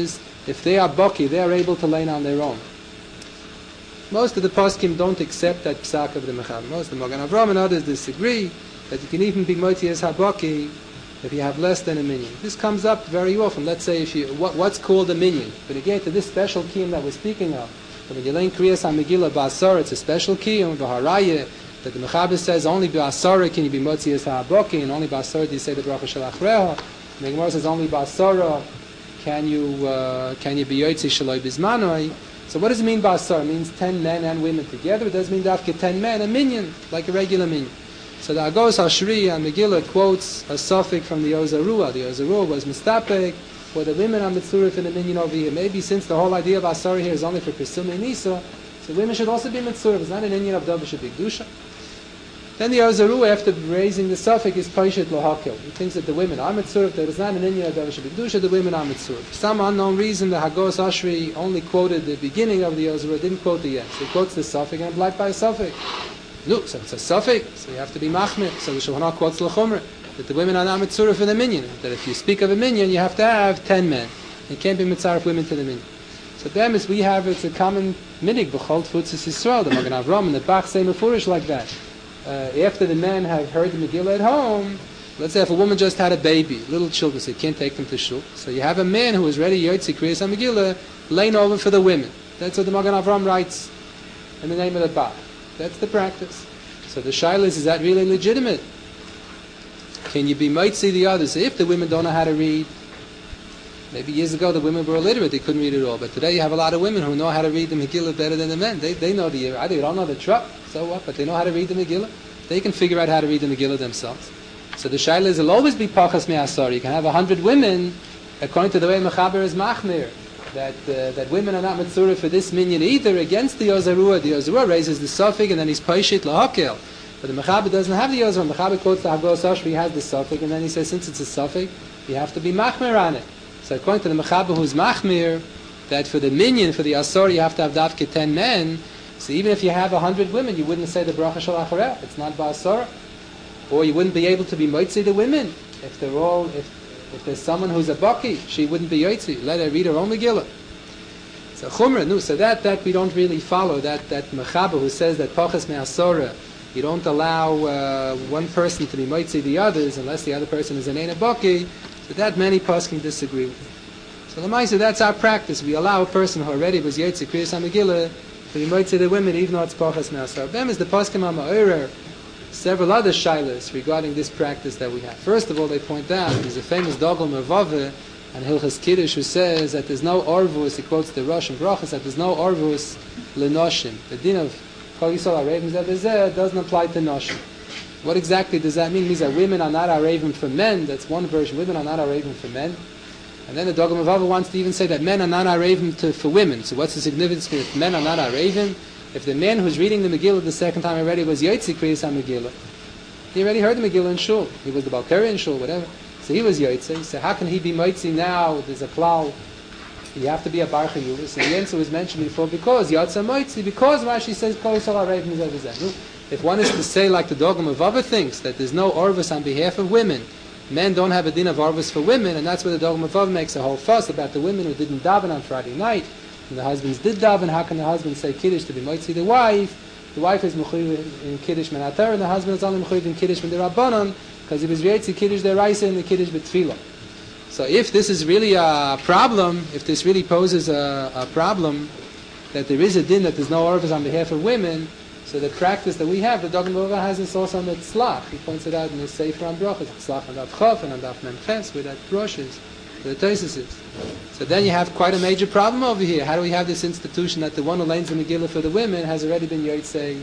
if they are baki, they are able to lay on their own. Most of the poskim don't accept that psak of the Mechaber. Most of the Magen Avraham and others disagree that you can even be motzi as habaki if you have less than a minyan. This comes up very often. Let's say if you what's called a minyan. But again, to this special kiyum that we're speaking of, when you learn Kriyas HaMegillah Ba'asar, it's a special kiyum, V'haraya, that the Mechaber says only Ba'asar can you be motzi as habaki, and only Ba'asar do you say the bracha shel achreha. The Gemara says only Ba'asar can you be yotzi shaloi bizmanoi. So what does it mean Ba'asar? It means 10 men and women together. It doesn't mean dafka 10 men, a minyan, like a regular minyan. So the Agos HaShri and Megillah quotes a suffix from the Ozarua. The Ozarua was mistapek for the women are mitzurif in the minyan over here. Maybe since the whole idea of Asar here is only for Pesum and Nisa, so women should also be mitzurif. It's not an Inyan of Davish Bigdusha. Then the Ozarua, after raising the suffix, is Paishet Lohakel. He thinks that the women are mitzurif, that it's not an Inyan of Davish Bigdusha, the women are mitzurif. For some unknown reason, the Hagos HaShri only quoted the beginning of the Ozarua, didn't quote the end. So he quotes the suffix and applied by a suffix. No, so it's a suffix, so you have to be machmir. So the Shulchan Aruch quotes l'chumra that the women are not mitzurif in the minyan. That if you speak of a minyan, you have to have 10 men. You can't be mitzarif women to the minyan. So them as we have, it's a common minig b'chol tfutzis Yisrael. The Magen Avraham and the Bach say mefurish like that. After the men have heard the Megillah at home, let's say if a woman just had a baby, little children, so you can't take them to shul. So you have a man who is ready yotzi kriyas HaMegillah laying over for the women. That's what the Magen Avraham writes in the name of the Bach. That's the practice. So the shaila is that really legitimate? Can you be mitzi the others? If the women don't know how to read, maybe years ago the women were illiterate, they couldn't read it all. But today you have a lot of women who know how to read the Megillah better than the men. They know the Yirah. They don't know the truck, so what? But they know how to read the Megillah. They can figure out how to read the Megillah themselves. So the shaila is, it'll always be pachas me'asar. You can have 100 women, according to the way Mechaber is machmir, that women are not mitzurah for this minyan either against the Ozarua. The Ozarua raises the suffix and then he's paishit lahakel. But the Mechaber doesn't have the Ozarua. Mechaber quotes the Hagos HaShri, he has the suffix, and then he says since it's a suffix, you have to be machmir on it. So according to the Mechaber who's machmir, that for the minyan, for the Asar, you have to have dafke 10 men. So even if you have 100 women, you wouldn't say the bracha shel achareh. It's not ba'asar. Or you wouldn't be able to be moitzi the women if they're all if there's someone who's a baki, she wouldn't be yotzi. Let her read her own Megillah. So chumrah, no. So that we don't really follow. That Mechaber who says that pachas me'asora, you don't allow one person to be moitzi the others unless the other person is an ein baki. So that many poskim disagree with. So l'maisa, that's our practice. We allow a person who already was yotzi kriyas HaMegillah to be moitzi the women, even though it's pachas me'asora. Them is the poskim ha'ma'orer several other shilas regarding this practice that we have. First of all, they point out there's a famous Dogel Mervave and Hilchas Kiddush who says that there's no orvus, he quotes the Rosh and Brachas, that there's no orvus lenoshim. The din of Kol Yisrael Arevim Zeh doesn't apply to noshim. What exactly does that mean? It means that women are not Arevim for men. That's one version. Women are not Arevim for men. And then the Dogel Mervave wants to even say that men are not Arevim for women. So what's the significance if men are not Arevim? If the man who's reading the Megillah the second time already was Yotzi Kriyas HaMegillah, he already heard the Megillah in shul. He was the Balkari in shul, whatever. So he was Yotzi. So how can he be Moitzi now? There's a klal. You have to be a Bar Chayuvus. And the answer was mentioned before, because Yotza Moitzi, because Rashi says Kol Yisrael Arevim Zeh. If one is to say like the Dogam of Avva thinks, that there's no Orvus on behalf of women, men don't have a din of Orvus for women, and that's where the Dogam of Avva makes a whole fuss about the women who didn't daven on Friday night. And the husbands did daven. How can the husband say Kiddush to be moitzi the wife? The wife is mechuyev in Kiddush min haTorah, and the husband is only mechuyev in Kiddush min Rabbanon, because he was yotzi Kiddush deraisa and the Kiddush b'tfilah. So if this is really a problem, if this really poses a problem, that there is a din that there's no orvus on behalf of women, so the practice that we have, the Dogam Bava has this also on the tzlach. He points it out in his Sefer on Brachos, tzlach on Daf Chof and on Daf Mem Ches, where that brushes, where the Tosfos is. So then you have quite a major problem over here. How do we have this institution that the one who lanes the Megillah for the women has already been Yotzei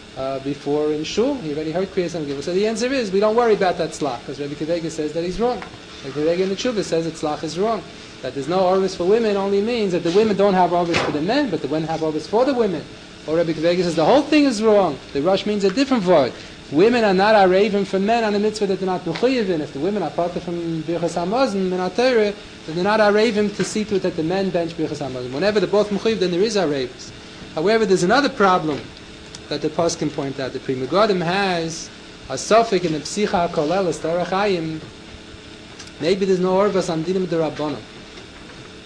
before in Shul? He already heard Kriyas HaMegillah. So the answer is, we don't worry about that tzlach, because Rebbe Kivega says that he's wrong. Rebbe Kivega in the Tshuva says that tzlach is wrong. That there's no orvus for women only means that the women don't have orvus for the men, but the men have orvus for the women. Or Rebbe Kivega says the whole thing is wrong. The Rush means a different word. Women are not Arevim for men on a mitzvah that they're not mechuyev in. If the women are part from Birchas HaMazon, min haTorah, then they're not Arevim to see to it that the men bench Birchas HaMazon. Whenever they're both mechuyev, then there is Arevus. However, there's another problem that the Poskim point out. The Pri Megadim has a suffix in the Psicha HaKoleles, Torah Chaim. Maybe there's no Orvas on Dinim D'Rabbanan.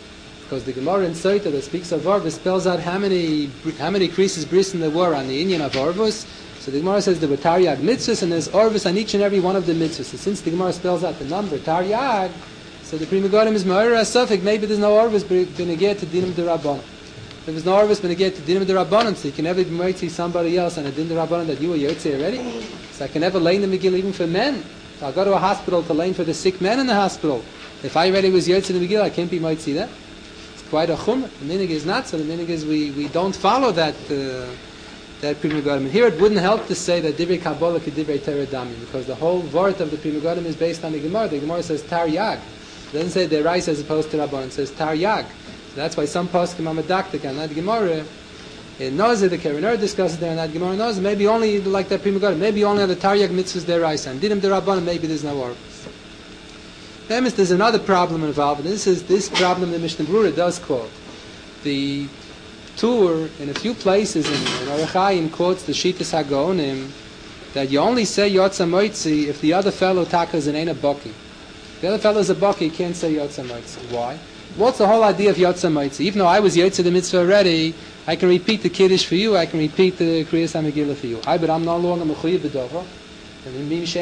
Because the Gemara in Soita that speaks of Orvus spells out how many creases brisin there were on the Inyan of Orvus. So the Gemara says there were Taryag mitzvahs and there's Orvus on each and every one of the mitzvahs. So since the Gemara spells out the number Taryag, so the Pri Megadim is Ma'ira Asafik, maybe there's no Orvus beneged to Dinim D'Rabbanan. If there's no Orvus beneged to Dinim D'Rabbanan, so you can never see somebody else on a Din D'Rabbanan that you were Yotze already. So I can never lane the Megillah even for men. So I'll go to a hospital to lane for the sick men in the hospital. If I already was Yotze the Megillah, I can't be Mitzi that. Quite a chum. The minig is not so. The minig is we don't follow that Pri Megadim. And here it wouldn't help to say that Divrei Kabbalah could Divrei Torah Damim, because the whole vort of the Pri Megadim is based on the Gemara. The Gemara says Tar Yag. It doesn't say Derais as opposed to Rabban. It says Tar Yag. So that's why some poskim are medaktik on that Gemara. In Nozeh, the Keren discusses there in that Gemara. Nozeh, maybe only like that Pri Megadim. Maybe only on the Tar Yag mitzvahs Derais. And Dinim D'Rabbanan, maybe there's no Orvus. There's another problem involved, and this problem the Mishnah Berurah does quote. The Tur, in a few places in Orach Chaim, quotes the Shitas HaGaonim that you only say Yotza Moitzi if the other fellow takas and ain't a Baki. If the other fellow is a Baki, you can't say Yotza Moitzi. Why? What's the whole idea of Yotza Moitzi? Even though I was Yotza the mitzvah already, I can repeat the Kiddush for you, I can repeat the Kriyas HaMegillah for you. But I'm no longer Mechuyev B'Dover. And so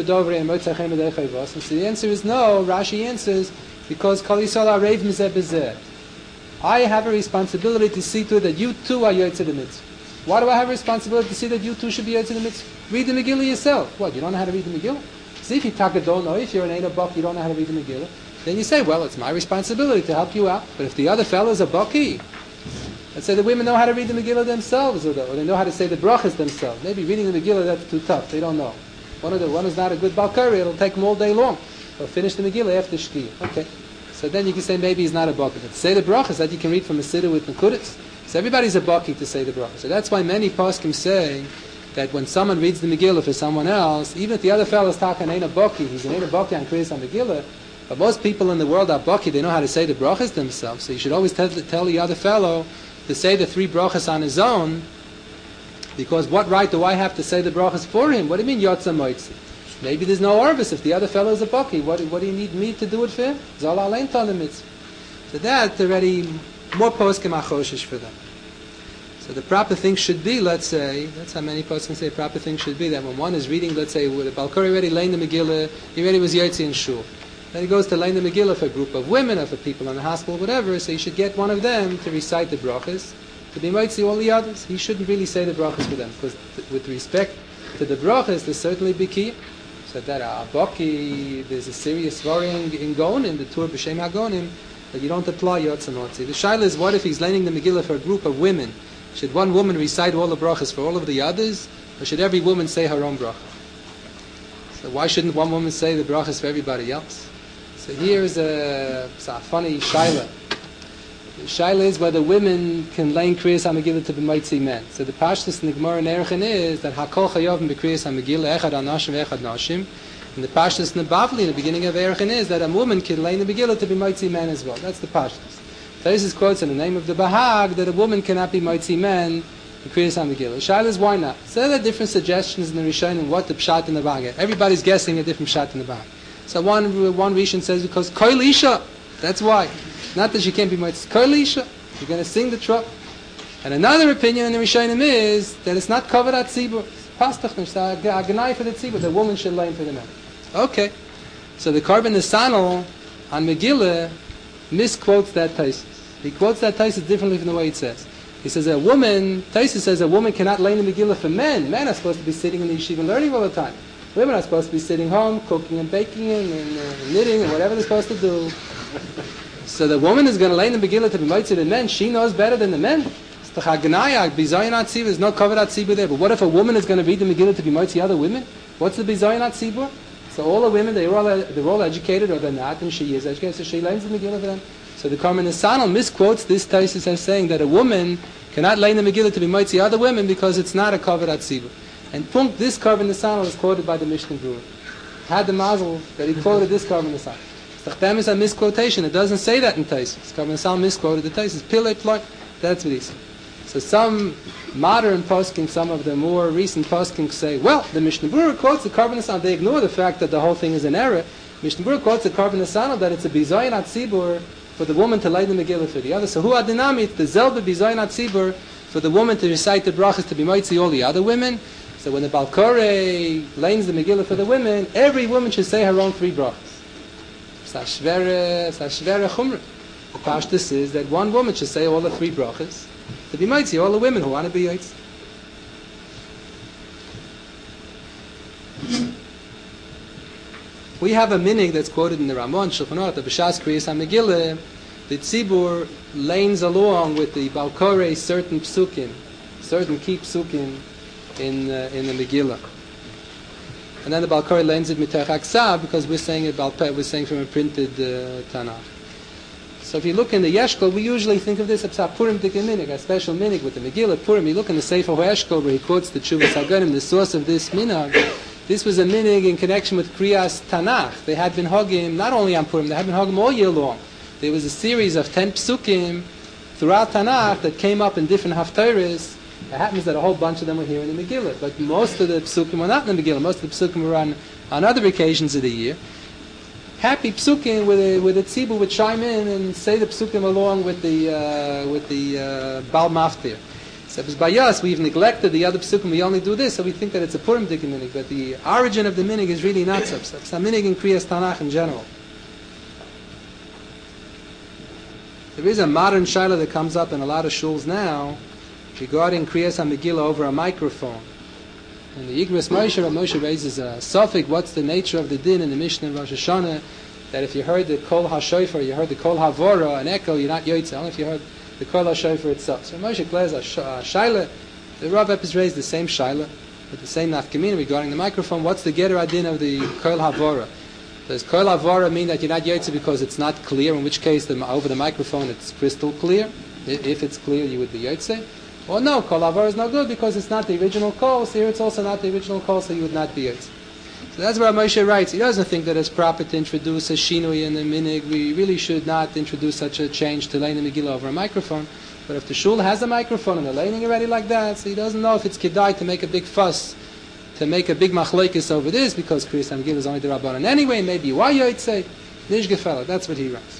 the answer is no. Rashi answers because Kol Yisrael Arev Mizeh B'Zeh. I have a responsibility to see to it that you too are Yotze the mitzvah. Why do I have a responsibility to see that you too should be Yotze the mitzvah? Read the Megillah yourself. What, you don't know how to read the Megillah? See, if you don't know, if you're an Eina Baki, you don't know how to read the Megillah, then you say, well, it's my responsibility to help you out. But if the other fellow is a Baki, let's say the women know how to read the Megillah themselves, or they know how to say the brachas themselves. Maybe reading the Megillah, that's too tough. They don't know. One is not a good Balkari, it'll take them all day long. They'll finish the Megillah after Shkia. Okay. So then you can say maybe he's not a Baki. But say the brachas that you can read from a Siddur with Nekudas. So everybody's a Baki to say the brachas. So that's why many poskim say that when someone reads the Megillah for someone else, even if the other fellow is talking ain't a Baki, he's an ain't a Baki on Kriyas HaMegillah, but most people in the world are Baki, they know how to say the brachas themselves. So you should always tell the other fellow to say the 3 brachas on his own, because what right do I have to say the brachas for him? What do you mean Yotza Moitzi? Maybe there's no Orvus if the other fellow is a Baki. What do you need me to do it for him? Zal Alein on the mitzvah. So that already more poskim achoshish for them. So the proper thing should be, let's say, that's how many poskim say proper thing should be, that when one is reading, let's say, with a Balkari already laying the Megillah, he already was Yotzi in Shul. Then he goes to laying the Megillah for a group of women or for people in the hospital, whatever, so you should get one of them to recite the brachas. To be might see all the others, he shouldn't really say the brachas for them, because with respect to the brachas, there's certainly biki. So that Baki, there's a serious worrying in Gonim, the Tur B'Shem HaGonim, that you don't apply Yotza Moitzi. The shaila is, what if he's learning the Megillah for a group of women? Should one woman recite all the brachas for all of the others, or should every woman say her own bracha? So why shouldn't one woman say the brachas for everybody else? So here's a funny shaila. The shaila is whether women can lay in Kriyas HaMegillah to be Moitzi men. So the Pashtus in the Gemara in Erechin is that Hakol Chayovim B'Kriyas HaMegillah Echad Anashim Echad Nashim. And the Pashtus in the Bavli in the beginning of Erechin is that a woman can lay in the Megillah to be Moitzi men as well. That's the Pashtus. Taisus quotes in the name of the Bahag that a woman cannot be Moitzi men in Kriyas HaMegillah. The shaila is why not? So there are different suggestions in the Rishon and what the Pshat in the Bahag is. Everybody's guessing a different Pshat in the Bahag. So one Rishon says because Koil Isha, that's why. Not that she can't be Moitzi. Koil Isha, you're going to sing the truck. And another opinion in the Rishonim is that it's not covered at Tzibur. Pastach, it's a Gnai for the Tzibur. The woman should lay for the men. Okay. So the Karban Nesanel on Megillah misquotes that Taisus. He quotes that Taisus differently from the way it says. He says Taisus says a woman cannot lay in the Megillah for men. Men are supposed to be sitting in the yeshiva and learning all the time. Women are supposed to be sitting home, cooking and baking and knitting and whatever they're supposed to do. So the woman is going to lay in the Megillah to be Moitzi the men. She knows better than the men. It's the Chaganaya, Bizayin at Tzibur. There's no covered at Tzibur there. But what if a woman is going to read the Megillah to be Moitzi other women? What's the Bizayin at Tzibur? So all the women, they're all educated or they're not, and she is educated, so she learns the Megillah for them. So the Karmen Nesanel misquotes this Taisus as saying that a woman cannot lay in the Megillah to be Moitzi other women because it's not a covered at Tzibur. And this Karmen Nesanel is quoted by the Mishnah Berurah. Had the mazel that he quoted this Karmen Nesanel. Them is a misquotation. It doesn't say that in Taisus. Karmen Nesanel misquoted the Taisus. Pillay ploy. That's what he said. So some modern poskim, some of the more recent poskim say, well, the Mishnah Berurah quotes the Karmen Nesanel. They ignore the fact that the whole thing is an error. Mishnah Berurah quotes the Karmen Nesanel that it's a bizayin at Tzibur for the woman to learn the Megillah for the other. So who adinamit, the zelbe bizoyin atzibur, for the woman to recite the brachas to be moitzi all the other women. So when the Balkore learns the Megillah for the women, every woman should say her own 3 brachas. Sashvere chumra. The pashtus is that one woman should say all the 3 brachas to be moitzi all the women who want to be yoitzi. We have a minig that's quoted in the Ramon, Shulchan Aruch, the B'shas Kriyas HaMegillah. The tzibur lanes along with the Balkore certain psukim, certain key psukim in the Megillah. And then the Balkore lanes it mitach aksav because we're saying it Balpeh, we're saying from a printed Tanakh. So if you look in the Yeshkol, we usually think of this as a Purim Dik minig, a special minig with the Megillah Purim. You look in the Sefer Yeshkol where he quotes the Tshuvas HaGanim, the source of this minig. This was a minig in connection with Kriyas Tanakh. They had been hugging not only on Purim, they had been hugging all year long. There was a series of 10 psukim throughout Tanakh that came up in different haftarahs. It happens that a whole bunch of them were here in the Megillah, but most of the psukim were not in the Megillah. Most of the psukim were on other occasions of the year. Happy psukim with a tzibur would chime in and say the psukim along with the Bal Maftir. So by us, we've neglected the other psukim. We only do this, so we think that it's a Purim Dik minig. But the origin of the minig is really not so. It's a minig in Kriyas Tanakh in general. There is a modern shaila that comes up in a lot of shuls now regarding Kriyas HaMegillah over a microphone. And the Igros Moshe raises a suffix, what's the nature of the din in the Mishnah in Rosh Hashanah, that if you heard the Kol HaShofar, you heard the Kol HaVora, an echo, you're not Yotzei, only if you heard the Kol HaShofar itself. So Moshe declares a shaila. The Rav has raised the same shaila with the same nafkamina regarding the microphone. What's the Geter Adin of the Kol HaVora? Does Kol HaVora mean that you're not Yotzei because it's not clear, in which case over the microphone it's crystal clear? If it's clear, you would be Yotzei. Or no, Kol HaVora is no good because it's not the original Kol, so here it's also not the original Kol, so you would not be Yotzei. So that's where Moshe writes. He doesn't think that it's proper to introduce a shinui in the minig. We really should not introduce such a change to laying the Megillah over a microphone. But if the shul has a microphone and they're laying already like that, so he doesn't know if it's kedai to make a big fuss, to make a big machlokes over this, because Kriyas HaMegillah is only the Rabbanan anyway, maybe why Yotzei? Nish gefella. That's what he writes.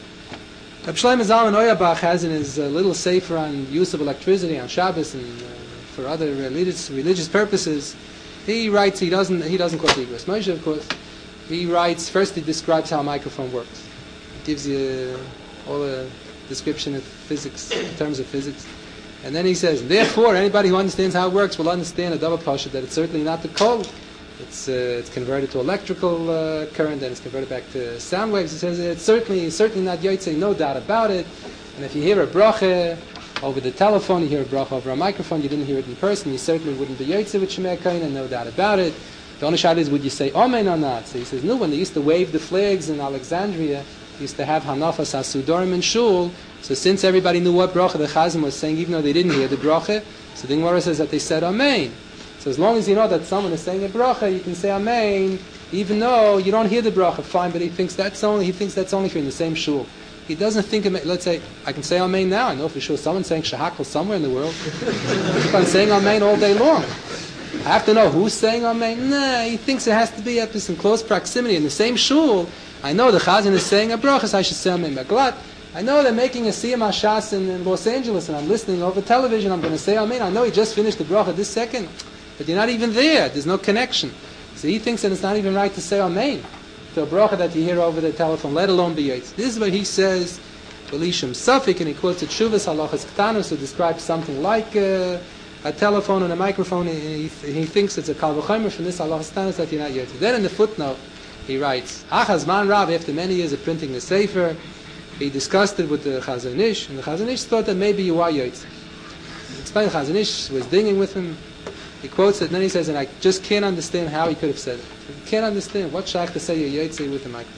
Reb Shlomo Zalman Auerbach has in his little sefer on use of electricity on Shabbos and for other religious purposes. He writes, he doesn't quote the Igros Moshe, of course. He writes, first he describes how a microphone works. He gives you all the description of physics, in terms of physics. And then he says, therefore, anybody who understands how it works will understand a double pasha that it's certainly not the kol. It's converted to electrical current, and it's converted back to sound waves. He says it's certainly not Yotzei, no doubt about it. And if you hear a bracha over the telephone, you hear a bracha over a microphone, you didn't hear it in person, you certainly wouldn't be Yotzei with Shemei Kain, no doubt about it. The only shot is, would you say Amen or not? So he says, no, when they used to wave the flags in Alexandria, they used to have Hanafas HaSudorim in Shul, so since everybody knew what bracha the Chazan was saying, even though they didn't hear the bracha, so the Gemara says that they said Amen. So as long as you know that someone is saying a bracha, you can say Amen, even though you don't hear the bracha, fine, but he thinks that's only if you're in the same shul. He doesn't think, let's say, I can say Amen now, I know for sure someone's saying Shahakal somewhere in the world. Keep on saying Amen all day long. I have to know who's saying Amen. Nah, he thinks it has to be at this in close proximity, in the same shul. I know the Chazan is saying a bracha, so I should say Amen. But I know they're making a Siyam Hashas in Los Angeles, and I'm listening over television, I'm going to say Amen. I know he just finished the bracha this second, but you're not even there. There's no connection. So he thinks that it's not even right to say Amen to a bracha that you hear over the telephone, let alone be Yotz. This is what he says, Belishim Safik, and he quotes a Tshuvas Halachas Ktanus, who describes something like a telephone and a microphone. He thinks it's a Kal V'chomer from this Halachas Ktanus that you're not Yotz. Then in the footnote, he writes, Achaz Man Rav, after many years of printing the Sefer, he discussed it with the Chazon Ish, and the Chazon Ish thought that maybe you are Yotz. He explained the Chazon Ish was dinging with him. He quotes it, and then he says, and I just can't understand how he could have said it. I can't understand. What shach to say you're Yotze with the microphone?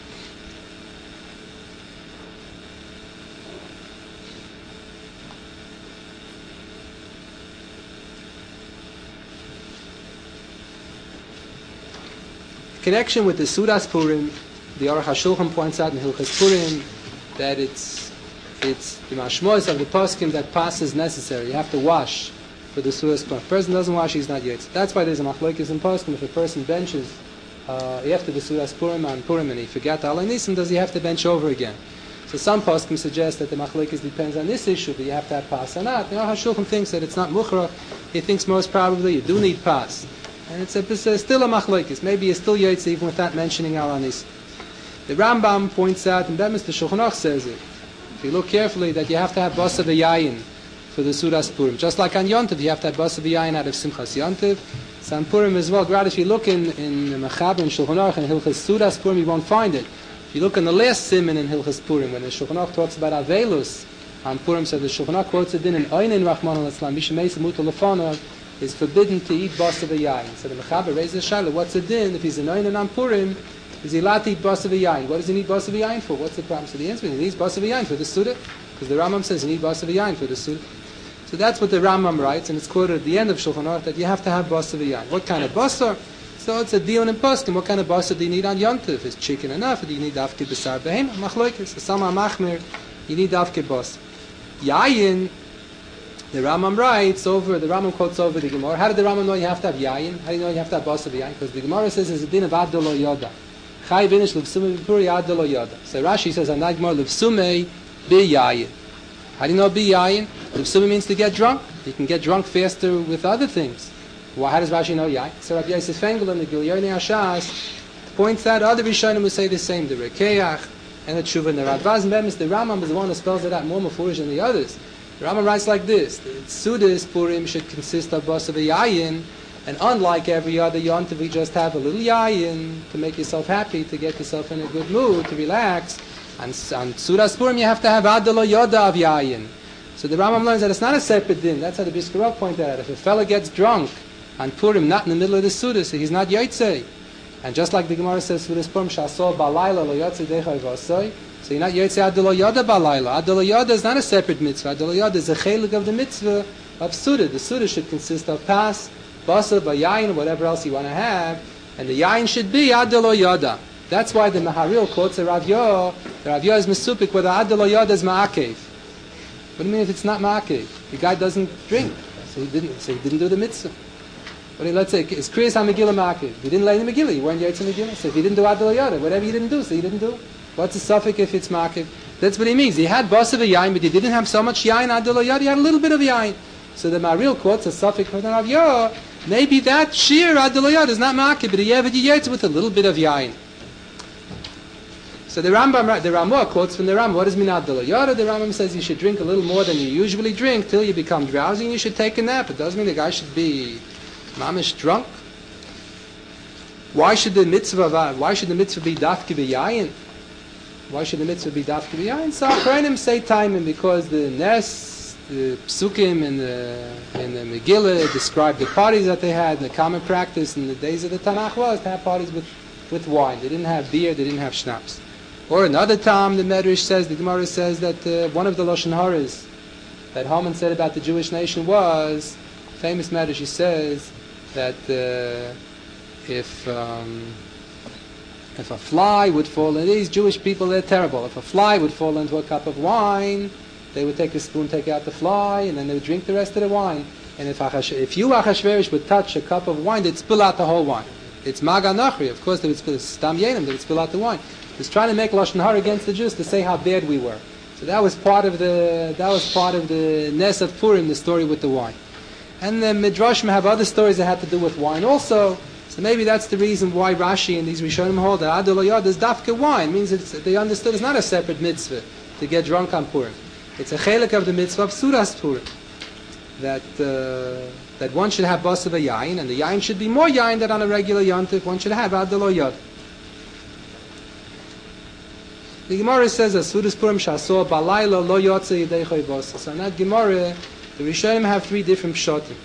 Connection with the Sudas Purim, the Aruch HaShulchan points out in Hilchos Purim that it's the mashmos of the poskim that passes necessary. You have to wash for the Sudas Purim. If a person doesn't wash, he's not Yotze. That's why there's a machlokes in poskim. If a person benches after the Sudas Purim on Purim and he forgot the Alei Nisim, does he have to bench over again? So So some poskim suggest that the machlokes depends on this issue, but you have to have pas or not. You know, HaShulchan thinks that it's not mukhrach. He thinks most probably you do need pas. And it's still a machlokes. Maybe you're still yotze even without mentioning al anis. The Rambam points out, and Bemis the Shulchan Aruch says it, if you look carefully, that you have to have basa v'yayin for the Sudas Purim. Just like on Yontiv, you have to have basa v'yayin out of Simchas Yontiv. So on Purim as well. Right, if you look in Mechaber and Shulchan Aruch and Hilchas Sudas Purim, you won't find it. If you look in the last siman in Hilchas Purim, when the Shulchan Aruch talks about Avelus on Purim, so the Shulchan Aruch quotes it in Einin Rachman al-Islam, Mishemeis Mutal Lefanov, is forbidden to eat basa v'yayin. So the Mechaber raises a shaila, what's the din if he's an Einin on Purim? Is he allowed to eat basa v'yayin? What does he need basa v'yayin for? What's the problem? So the answer is he needs basa v'yayin for the Suda, because the Rambam says he needs basa v'yayin for the Suda. So that's what the Rambam writes, and it's quoted at the end of Shulchan Aruch that you have to have basa v'yayin. What kind of basa? So it's a deal in poskim. What kind of basa do you need on Yontif? Is chicken enough? Or do you need dafke b'sar behem? Machlokes. Sama machmir, you need dafke basa. Yayin, the Rambam writes over. The Rambam quotes over the Gemara. How did the Rambam know you have to have yayin? How do you know you have to have basa v'yayin? Because the Gemara says it's a din of adolo yoda. Chai vinish levsume b'puri adolo yoda. So Rashi says on that Gemara levsume b'yayin. How do you know b'yayin? Levsume means to get drunk. You can get drunk faster with other things. Why? How does Rashi know yayin? So Rabbi Yosef Engel in the Gilyoni Hashas points out other Rishonim who say the same. The Rekeach and the Tshuva and the Radbaz and Bemis. The Rambam is the one who spells it out more mafurish than the others. The Rambam writes like this: the Sudas Purim should consist of basa v'yayin, and unlike every other yontiv, we just have a little yayin to make yourself happy, to get yourself in a good mood, to relax. And on Sudas Purim, you have to have adalo yoda of yayin. So the Rambam learns that it's not a separate din. That's how the Biskarov pointed out. If a fella gets drunk on Purim, not in the middle of the Sudas, so he's not yotzei. And just like the Gemara says, Sudas Purim shasol balayla lo yotzei dechay v'asoi. So you're not yotzei adalo yoda balayla. Adalo yoda is not a separate mitzvah. Adalo yoda is a chelik of the mitzvah of Suda. The Suda should consist of pas, basa, bayayin, whatever else you want to have, and the yayin should be adalo yoda. That's why the Maharil quotes the Rav Yoh. The Rav Yoh is mesupik whether adalo yoda is ma'akev. What do you mean if it's not ma'akev? The guy doesn't drink, so he didn't do the mitzvah. But let's say it's kriyas ha-megillah ma'akev. You didn't lay the Megillah, you weren't yotze Megillah. So if you didn't do adalo yoda, whatever you didn't do, so you didn't do. What's the suffix if it's ma'akev? That's what he means. He had basa v'yayin, but he didn't have so much yayin adalo yoda. He had a little bit of yayin. So the Maharil quotes a suffix from the Rav Yoh. Maybe that sheer adalo yoda is not ma'akev, but he ever yotze with a little bit of yayin. So the Ramah quotes from the Rambam, what does mean adalo yoda? The Rambam says you should drink a little more than you usually drink till you become drowsy and you should take a nap. It doesn't mean the guy should be mamish drunk. Why should the mitzvah be dafke b'yayin? Why should the mitzvah be dafke b'yayin? So Achronim say timing because the Nes, the Psukim and the Megillah describe the parties that they had. The common practice in the days of the Tanakh was to have parties with wine. They didn't have beer, they didn't have schnapps. Or another time, the Medrash says, the Gemara says that one of the Lashon Haras that Haman said about the Jewish nation was, famous Medrash, he says that if a fly would fall, and these Jewish people, they're terrible. If a fly would fall into a cup of wine, they would take a spoon, take out the fly, and then they would drink the rest of the wine. And if you, Achashverosh, would touch a cup of wine, they'd spill out the whole wine. It's Maga Nachri. Of course, they would spill Stam Yenim, they would spill out the wine. He's trying to make Lashon Hara against the Jews to say how bad we were. So that was part of the Nes of Purim, the story with the wine. And the Midrashim have other stories that had to do with wine also. So maybe that's the reason why Rashi and these Rishonim hold that adalo yoda is dafke wine. It means they understood it's not a separate mitzvah to get drunk on Purim. It's a chelik of the mitzvah of Sudas Purim. That one should have basa v'yayin, and the yayin should be more yayin than on a regular yontif. One should have adalo yoda. The Gemara says that Sudas Purim shasor balayla lo yotze yidei basa. So in that Gemara, the Rishonim have three different pshatim.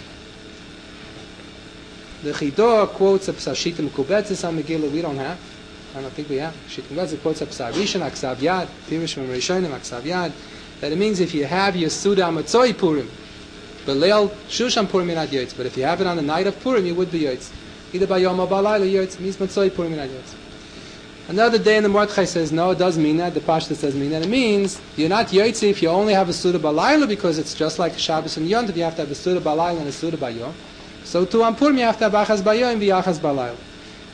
The Chidah quotes a Psashita Mekubetzes on Megillah. We don't have. I don't think we have. Shita Mekubetzes quotes a Psar Rishon, Aksav Yad, Pirish from Rishonim, Aksav Yad. That it means if you have your Suda Matzoi Purim, Beleil Shushan Purim you're not Yotz. But if you have it on the night of Purim, you would be Yotz. Either by Yom or Balayla Yotz. It means Matzoi Purim you're not Yotz. Another day in the Mordechai says, no, it does mean that. The Pashta says mean that. It means you're not Yotzi if you only have a Suda Balayla, because it's just like Shabbos and Yom, that you have to have a Suda Balayla and a Suda Bayom. So too on Purim you have to have Achaz Bayom and Achaz Balayla.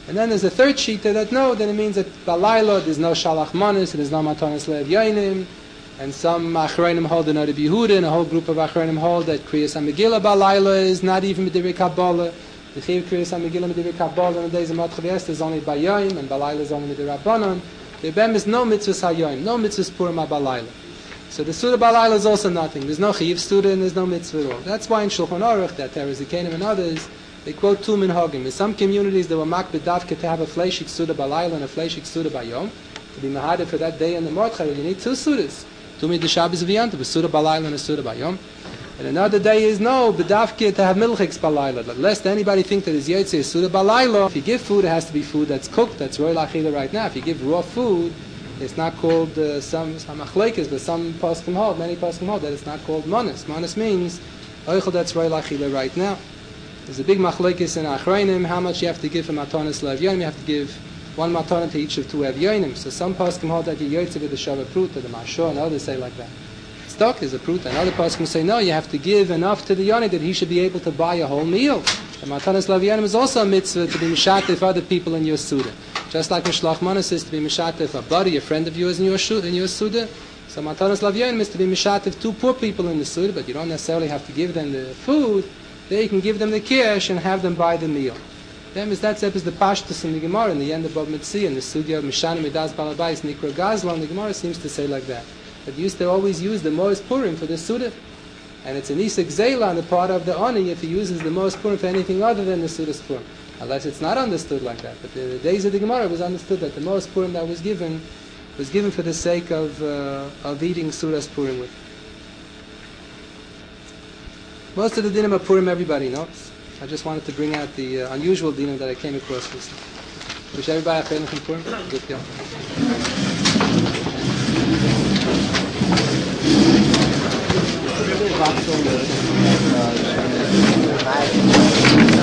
And then there's a third shita that no, then it means that balayla there's no shalach manis, there's no matanis lev yoinim, and some achreinim hold another Yehuda, and a whole group of achreinim hold that kriyas hamegillah balayla is not even medivir kabbalah. The chiv kriyas hamegillah medivir kabbalah in the days of Matchav Esther is only by yoim, and balayla is only medivir rabbanon. The bem is no mitzvahs hayoim, no mitzvahs purim balayla. So the Suda Balayla is also nothing. There's no Chiv Suda and there's no mitzvah at all. That's why in Shulchan Aruch, that there is a Kenim and others, they quote two minhagim. In some communities, there were makbid dafke to have a fleshik Suda Balayla and a fleshik Suda Bayom. To be mahadeh for that day in the Mordchai, you need two Sudas. Two mid the Shabbos V'yantav, a Suda Balayla and a Suda Bayom. And another day is no, bedafke to have milchiks Balayla. Lest anybody think that his Yetze is Suda Balayla. If you give food, it has to be food that's cooked, that's roy lachila right now. If you give raw food, it's not called some achlekes, but some poskim hold, many poskim hold that it's not called manas. Manas means oichel that's roy lachila right now. There's a big machlekes in achreinim how much you have to give for matanis lev yonim. You have to give one matana to each of two evyonim. So some poskim hold that you yotze with the shava pruta, the mashor, and others say like that. Stock is a pruta, and other poskim say no, you have to give enough to the yoni that he should be able to buy a whole meal. The matanis lev yonim is also a mitzvah to be mishatif other people in your suda. Just like Mishlach Manas is to be Mishatif a buddy, a friend of yours in your Suda. So Matanas Lavyanim is to be Mishatif two poor people in the Suda, but you don't necessarily have to give them the food. There you can give them the kish and have them buy the meal. Then is that is the Pashtus in the Gemara in the end of Bab Mitzi and the Sugya of Mishana Midas Balabais Nikra Gazlan. The Gemara seems to say like that. But you used to always use the Mois Purim for the Suda. And it's an Isak Zela on the part of the Ani if he uses the Mois Purim for anything other than the Suda's Purim. Unless it's not understood like that. But the days of the Gemara it was understood that the most Purim that was given for the sake of eating Suras Purim with. Most of the dinim of Purim everybody knows. I just wanted to bring out the unusual dinim that I came across recently. Wish everybody a Chayim Purim. Good deal.